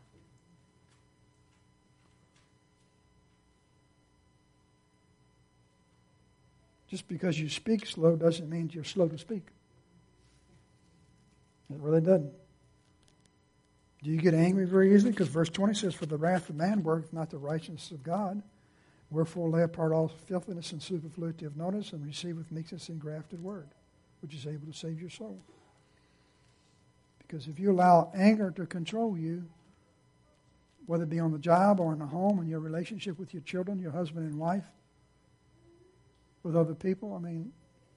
Just because you speak slow doesn't mean you're slow to speak. It really doesn't. Do you get angry very easily? Because verse twenty says, for the wrath of man worketh not the righteousness of God. Wherefore lay apart all filthiness and superfluity of notice, and receive with meekness and grafted word, which is able to save your soul. Because if you allow anger to control you, whether it be on the job or in the home, in your relationship with your children, your husband and wife, with other people, I mean,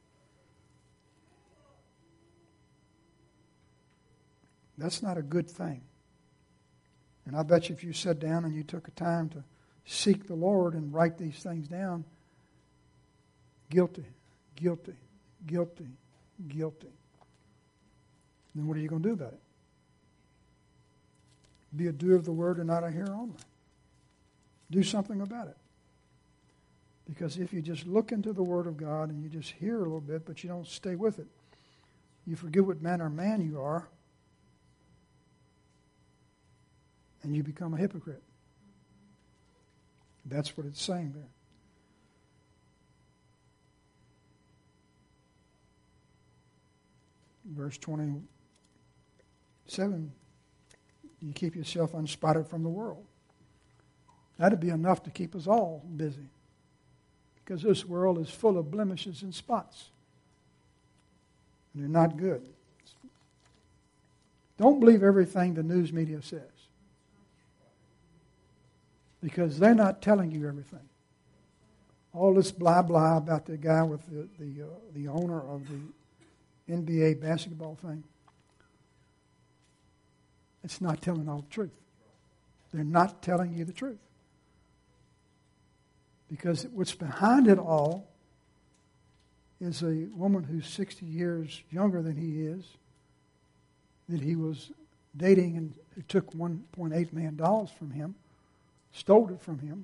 that's not a good thing. And I bet you if you sat down and you took a time to seek the Lord and write these things down, guilty, guilty, guilty, guilty. Then what are you going to do about it? Be a doer of the word and not a hearer only. Do something about it. Because if you just look into the Word of God and you just hear a little bit, but you don't stay with it, you forget what manner of man you are, and you become a hypocrite. That's what it's saying there. Verse twenty-seven, you keep yourself unspotted from the world. That'd be enough to keep us all busy. Because this world is full of blemishes and spots. And they're not good. Don't believe everything the news media says. Because they're not telling you everything. All this blah blah about the guy with the the, uh, the owner of the N B A basketball thing. It's not telling all the truth. They're not telling you the truth. Because what's behind it all is a woman who's sixty years younger than he is, that he was dating and who took one point eight million dollars from him, stole it from him.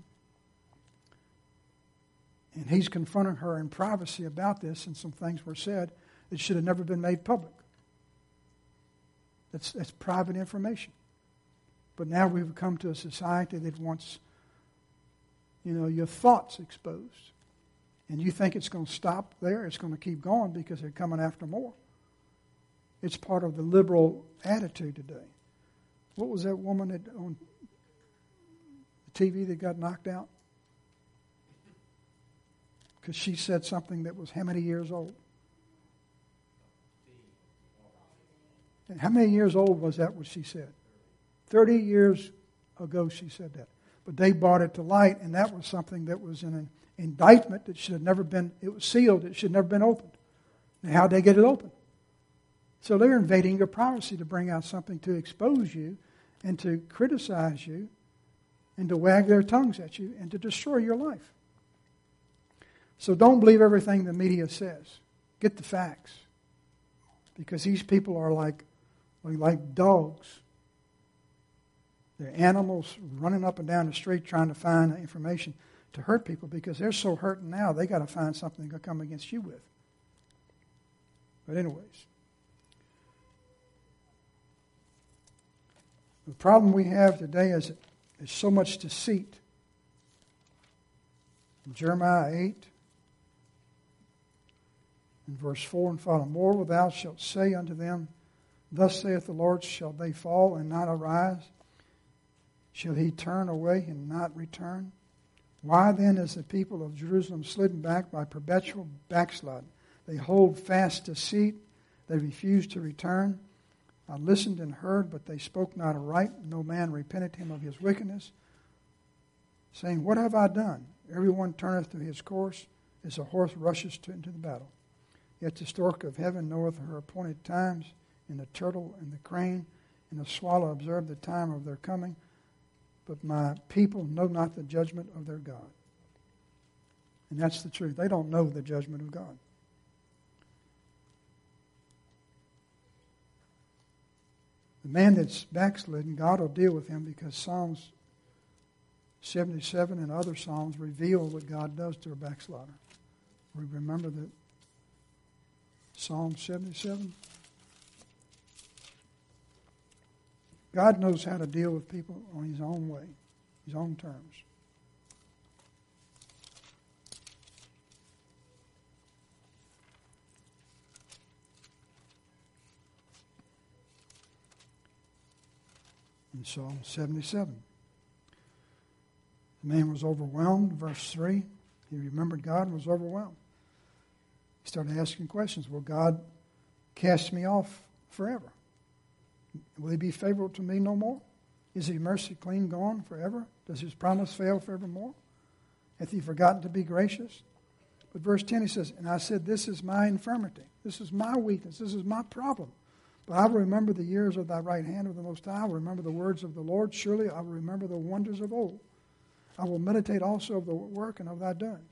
And he's confronting her in privacy about this, and some things were said that should have never been made public. That's, that's private information. But now we've come to a society that wants, you know, your thoughts exposed. And you think it's going to stop there. It's going to keep going because they're coming after more. It's part of the liberal attitude today. What was that woman that on the T V that got knocked out? Because she said something that was how many years old? And how many years old was that what she said? Thirty years ago she said that. But they brought it to light, and that was something that was in an indictment that should have never been, it was sealed, it should have never been opened. Now, how'd they get it open? So they're invading your privacy to bring out something to expose you and to criticize you and to wag their tongues at you and to destroy your life. So don't believe everything the media says. Get the facts. Because these people are like, like dogs. They're animals running up and down the street trying to find information to hurt people because they're so hurting now, they got to find something to come against you with. But anyways, the problem we have today is there's so much deceit. In Jeremiah eight, in verse four and following, moreover thou shalt say unto them, thus saith the Lord, shall they fall and not arise? Shall he turn away and not return? Why then is the people of Jerusalem slidden back by perpetual backsliding? They hold fast deceit. They refuse to return. I listened and heard, but they spoke not aright. No man repented him of his wickedness, saying, what have I done? Everyone turneth to his course, as a horse rushes to, into the battle. Yet the stork of heaven knoweth her appointed times, and the turtle and the crane and the swallow observe the time of their coming. But my people know not the judgment of their God. And that's the truth. They don't know the judgment of God. The man that's backslidden, God will deal with him because Psalms seventy-seven and other Psalms reveal what God does to a backslider. We remember that Psalm seventy-seven. God knows how to deal with people on his own way, his own terms. In Psalm seventy-seven, the man was overwhelmed, verse three. He remembered God and was overwhelmed. He started asking questions. Will God cast me off forever? Will he be favorable to me no more? Is his mercy clean gone forever? Does his promise fail forevermore? Hath he forgotten to be gracious? But verse ten, he says, and I said, this is my infirmity. This is my weakness. This is my problem. But I will remember the years of thy right hand of the Most High. I will remember the words of the Lord. Surely I will remember the wonders of old. I will meditate also of the work and of thy doings.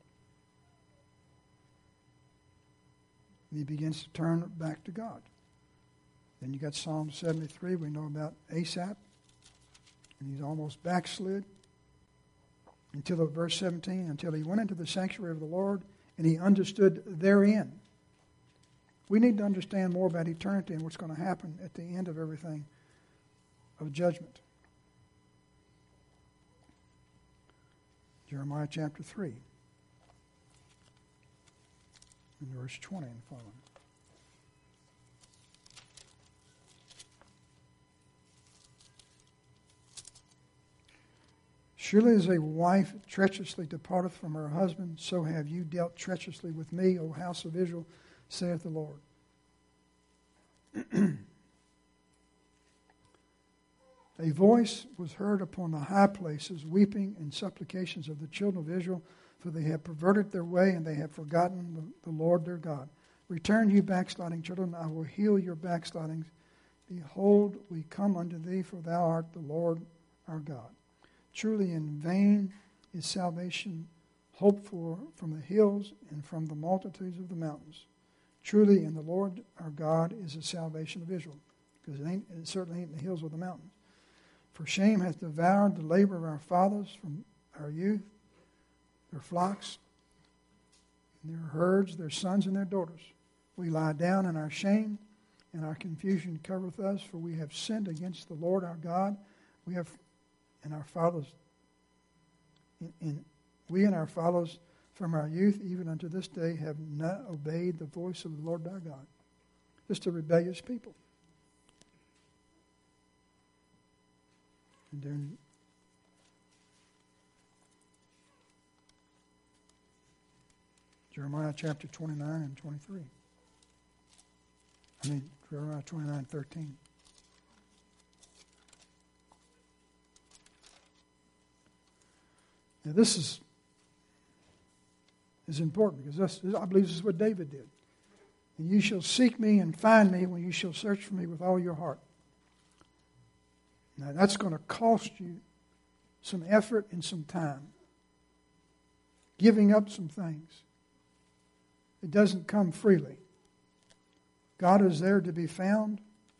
And he begins to turn back to God. Then you got Psalm seventy-three. We know about Asaph. And he's almost backslid. Until verse seventeen, until he went into the sanctuary of the Lord and he understood therein. We need to understand more about eternity and what's going to happen at the end of everything, of judgment. Jeremiah chapter three, in verse twenty and following. Surely as a wife treacherously departeth from her husband, so have you dealt treacherously with me, O house of Israel, saith the Lord. A voice was heard upon the high places, weeping and supplications of the children of Israel, for they have perverted their way, and they have forgotten the, the Lord their God. Return, you backsliding children, I will heal your backslidings. Behold, we come unto thee, for thou art the Lord our God. Truly in vain is salvation hoped for from the hills and from the multitudes of the mountains. Truly in the Lord our God is the salvation of Israel, because it, ain't, it certainly ain't in the hills or the mountains. For shame hath devoured the labor of our fathers from our youth, their flocks, their herds, their sons and their daughters. We lie down in our shame, and our confusion covereth us, for we have sinned against the Lord our God. We have, and our fathers, in, in, we and our fathers from our youth, even unto this day, have not obeyed the voice of the Lord our God. Just a rebellious people. And then Jeremiah chapter twenty-nine and twenty-three. I mean, Jeremiah twenty-nine, thirteen. Now this is, is important because this, I believe this is what David did. And you shall seek me and find me when you shall search for me with all your heart. Now that's going to cost you some effort and some time, giving up some things. It doesn't come freely. God is there to be found.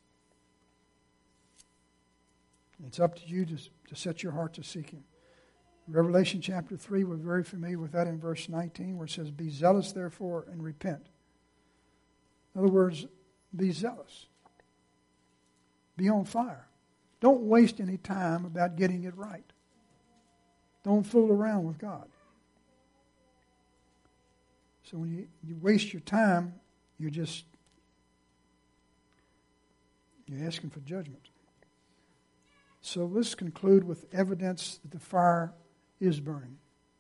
It's up to you to, to set your heart to seek Him. Revelation chapter three, we're very familiar with that in verse nineteen, where it says, "Be zealous, therefore, and repent." In other words, be zealous. Be on fire. Don't waste any time about getting it right. Don't fool around with God. So when you, you waste your time, you're just you're asking for judgment. So let's conclude with evidence that the fire is burning.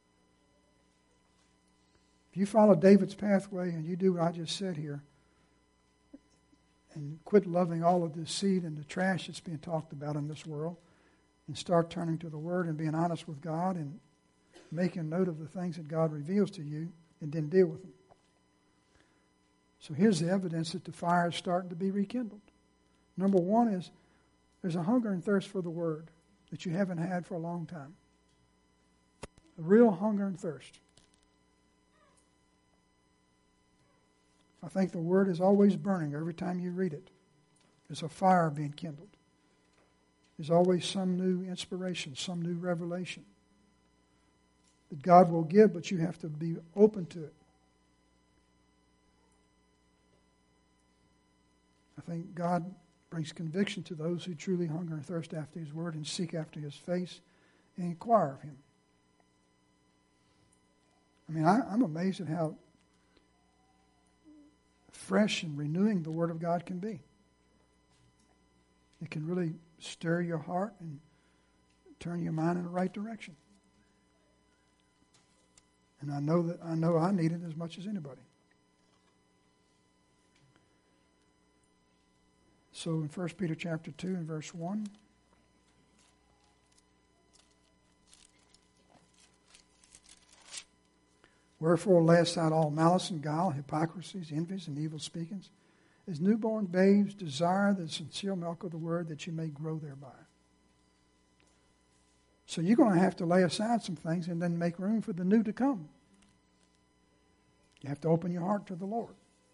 If you follow David's pathway and you do what I just said here, and quit loving all of this seed and the trash that's being talked about in this world, and start turning to the Word and being honest with God and making note of the things that God reveals to you, and then deal with them. So here's the evidence that the fire is starting to be rekindled. Number one is there's a hunger and thirst for the Word that you haven't had for a long time. A real hunger and thirst. I think the Word is always burning every time you read it. There's a fire being kindled. There's always some new inspiration, some new revelation that God will give, but you have to be open to it. I think God brings conviction to those who truly hunger and thirst after His Word and seek after His face and inquire of Him. I mean, I, I'm amazed at how fresh and renewing the Word of God can be. It can really stir your heart and turn your mind in the right direction. And I know that I know I need it as much as anybody. So in First Peter chapter two and verse one, "Wherefore lay aside all malice and guile, hypocrisies, envies, and evil speakings. As newborn babes, desire the sincere milk of the Word, that you may grow thereby." So you're going to have to lay aside some things and then make room for the new to come. You have to open your heart to the Lord.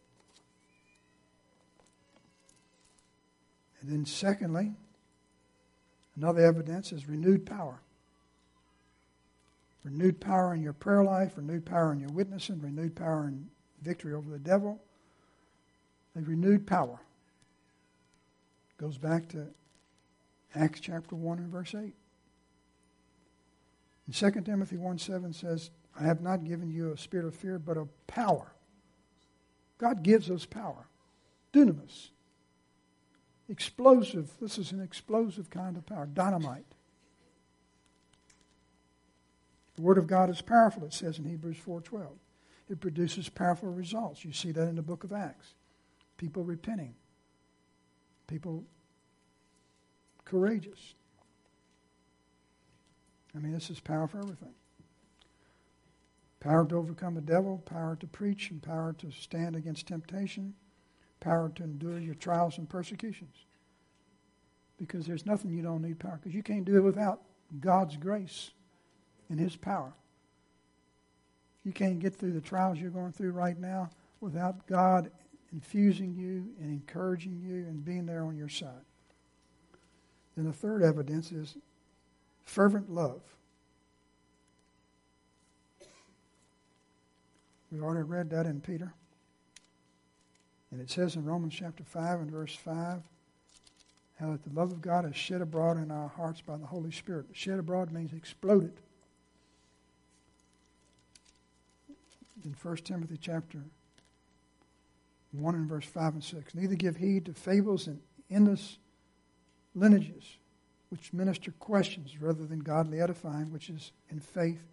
And then secondly, another evidence is renewed power. Renewed power in your prayer life, renewed power in your witnessing, renewed power in victory over the devil. A renewed power. Goes back to Acts chapter one and verse eight. And Second Timothy one seven says, "I have not given you a spirit of fear, but of power." God gives us power. Dunamis. Explosive. This is an explosive kind of power. Dynamite. The Word of God is powerful, it says in Hebrews four twelve. It produces powerful results. You see that in the book of Acts. People repenting. People courageous. I mean, this is power for everything. Power to overcome the devil, power to preach, and power to stand against temptation, power to endure your trials and persecutions. Because there's nothing you don't need power, because you can't do it without God's grace and His power. You can't get through the trials you're going through right now without God infusing you and encouraging you and being there on your side. Then the third evidence is fervent love. We already read that in Peter. And it says in Romans chapter five and verse five, how that the love of God is shed abroad in our hearts by the Holy Spirit. Shed abroad means exploded. In First Timothy chapter one and verse five and six. "Neither give heed to fables and endless lineages, which minister questions rather than godly edifying, which is in faith.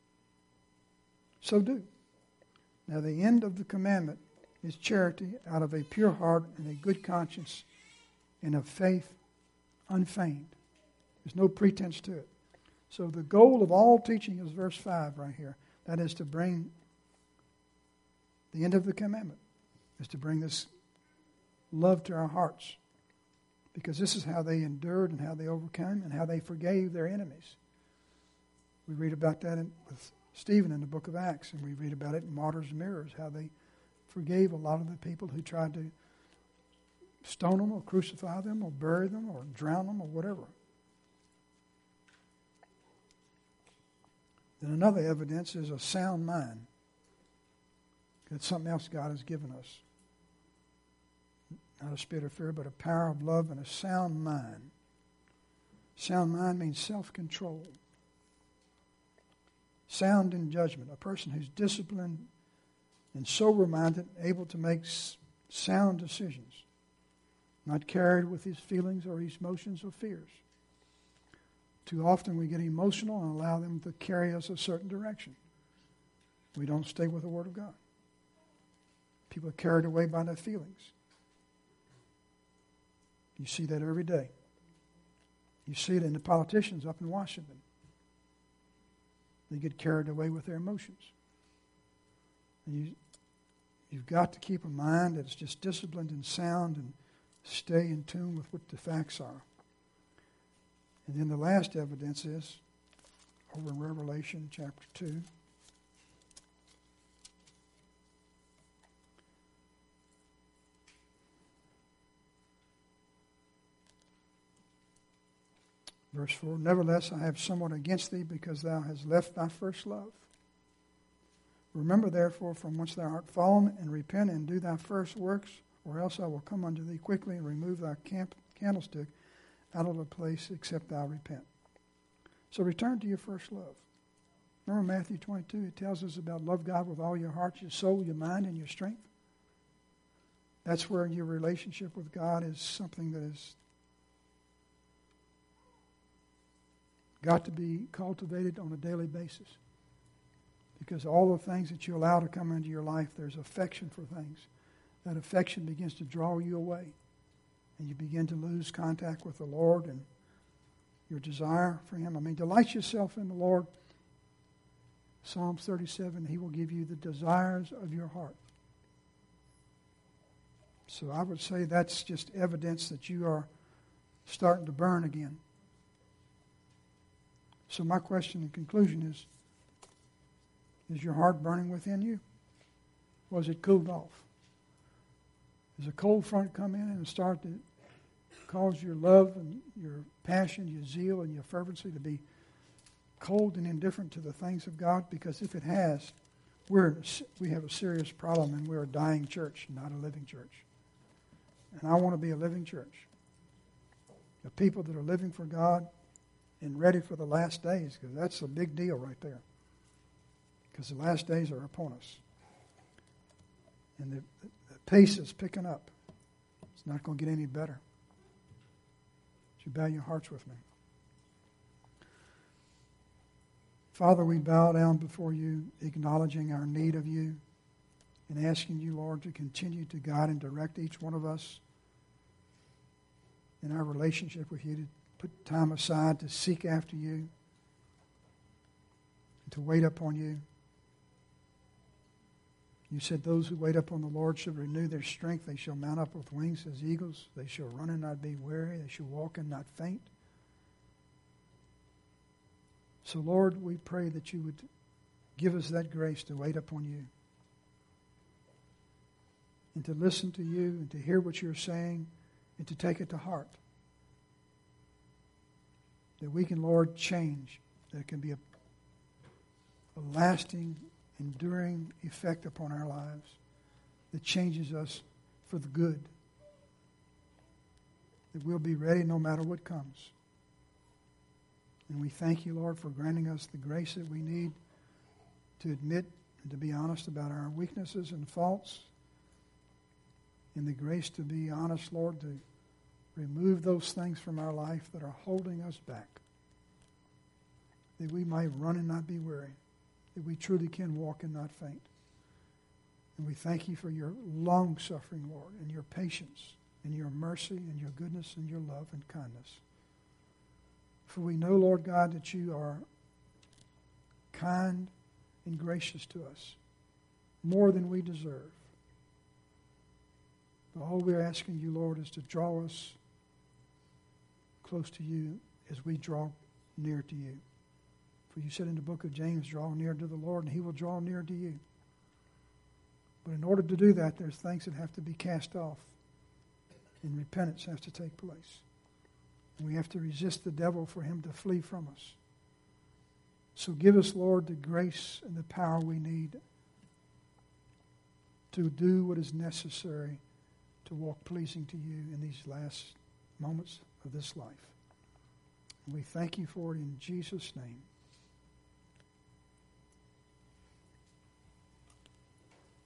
So do. Now the end of the commandment is charity out of a pure heart and a good conscience and of faith unfeigned." There's no pretense to it. So the goal of all teaching is verse five right here. That is to bring the end of the commandment, is to bring this love to our hearts. Because this is how they endured and how they overcame and how they forgave their enemies. We read about that in, with Stephen in the book of Acts, and we read about it in Martyrs and Mirrors, how they forgave a lot of the people who tried to stone them or crucify them or bury them or drown them or whatever. Then another evidence is a sound mind. That's something else God has given us. Not a spirit of fear, but a power of love and a sound mind. Sound mind means self-control. Sound in judgment. A person who's disciplined and sober-minded, able to make sound decisions. Not carried with his feelings or his emotions or fears. Too often we get emotional and allow them to carry us a certain direction. We don't stay with the Word of God. People are carried away by their feelings. You see that every day. You see it in the politicians up in Washington. They get carried away with their emotions. And you, you've got to keep a mind that's just disciplined and sound and stay in tune with what the facts are. And then the last evidence is over in Revelation chapter two. Verse four, nevertheless, I have somewhat against thee, because thou hast left thy first love. Remember, therefore, from whence thou art fallen, and repent, and do thy first works, or else I will come unto thee quickly, and remove thy camp, candlestick out of the place, except thou repent. So return to your first love. Remember Matthew twenty-two, it tells us about love God with all your heart, your soul, your mind, and your strength. That's where your relationship with God is something that is got to be cultivated on a daily basis. Because all the things that you allow to come into your life, there's affection for things. That affection begins to draw you away. And you begin to lose contact with the Lord and your desire for Him. I mean, delight yourself in the Lord. Psalms thirty-seven, He will give you the desires of your heart. So I would say that's just evidence that you are starting to burn again. So my question in conclusion is, is your heart burning within you? Or has it cooled off? Does a cold front come in and start to cause your love and your passion, your zeal, and your fervency to be cold and indifferent to the things of God? Because if it has, we're we have a serious problem, and we're a dying church, not a living church. And I want to be a living church. The people that are living for God and ready for the last days, because that's a big deal right there. Because the last days are upon us. And the, the pace is picking up. It's not going to get any better. Would you bow your hearts with me? Father, we bow down before you, acknowledging our need of you and asking you, Lord, to continue to guide and direct each one of us in our relationship with you, to put time aside to seek after you and to wait upon you. You said those who wait upon the Lord shall renew their strength. They shall mount up with wings as eagles. They shall run and not be weary. They shall walk and not faint. So, Lord, we pray that you would give us that grace to wait upon you and to listen to you and to hear what you're saying and to take it to heart. That we can, Lord, change. That it can be a, a lasting, enduring effect upon our lives that changes us for the good. That we'll be ready no matter what comes. And we thank you, Lord, for granting us the grace that we need to admit and to be honest about our weaknesses and faults. And the grace to be honest, Lord, to remove those things from our life that are holding us back. That we might run and not be weary. That we truly can walk and not faint. And we thank you for your long-suffering, Lord, and your patience, and your mercy, and your goodness, and your love and kindness. For we know, Lord God, that you are kind and gracious to us, more than we deserve. But all we're asking you, Lord, is to draw us close to you as we draw near to you. For you said in the book of James, draw near to the Lord, and he will draw near to you. But in order to do that, there's things that have to be cast off, and repentance has to take place. And we have to resist the devil for him to flee from us. So give us, Lord, the grace and the power we need to do what is necessary to walk pleasing to you in these last moments of this life. And we thank you for it in Jesus' name.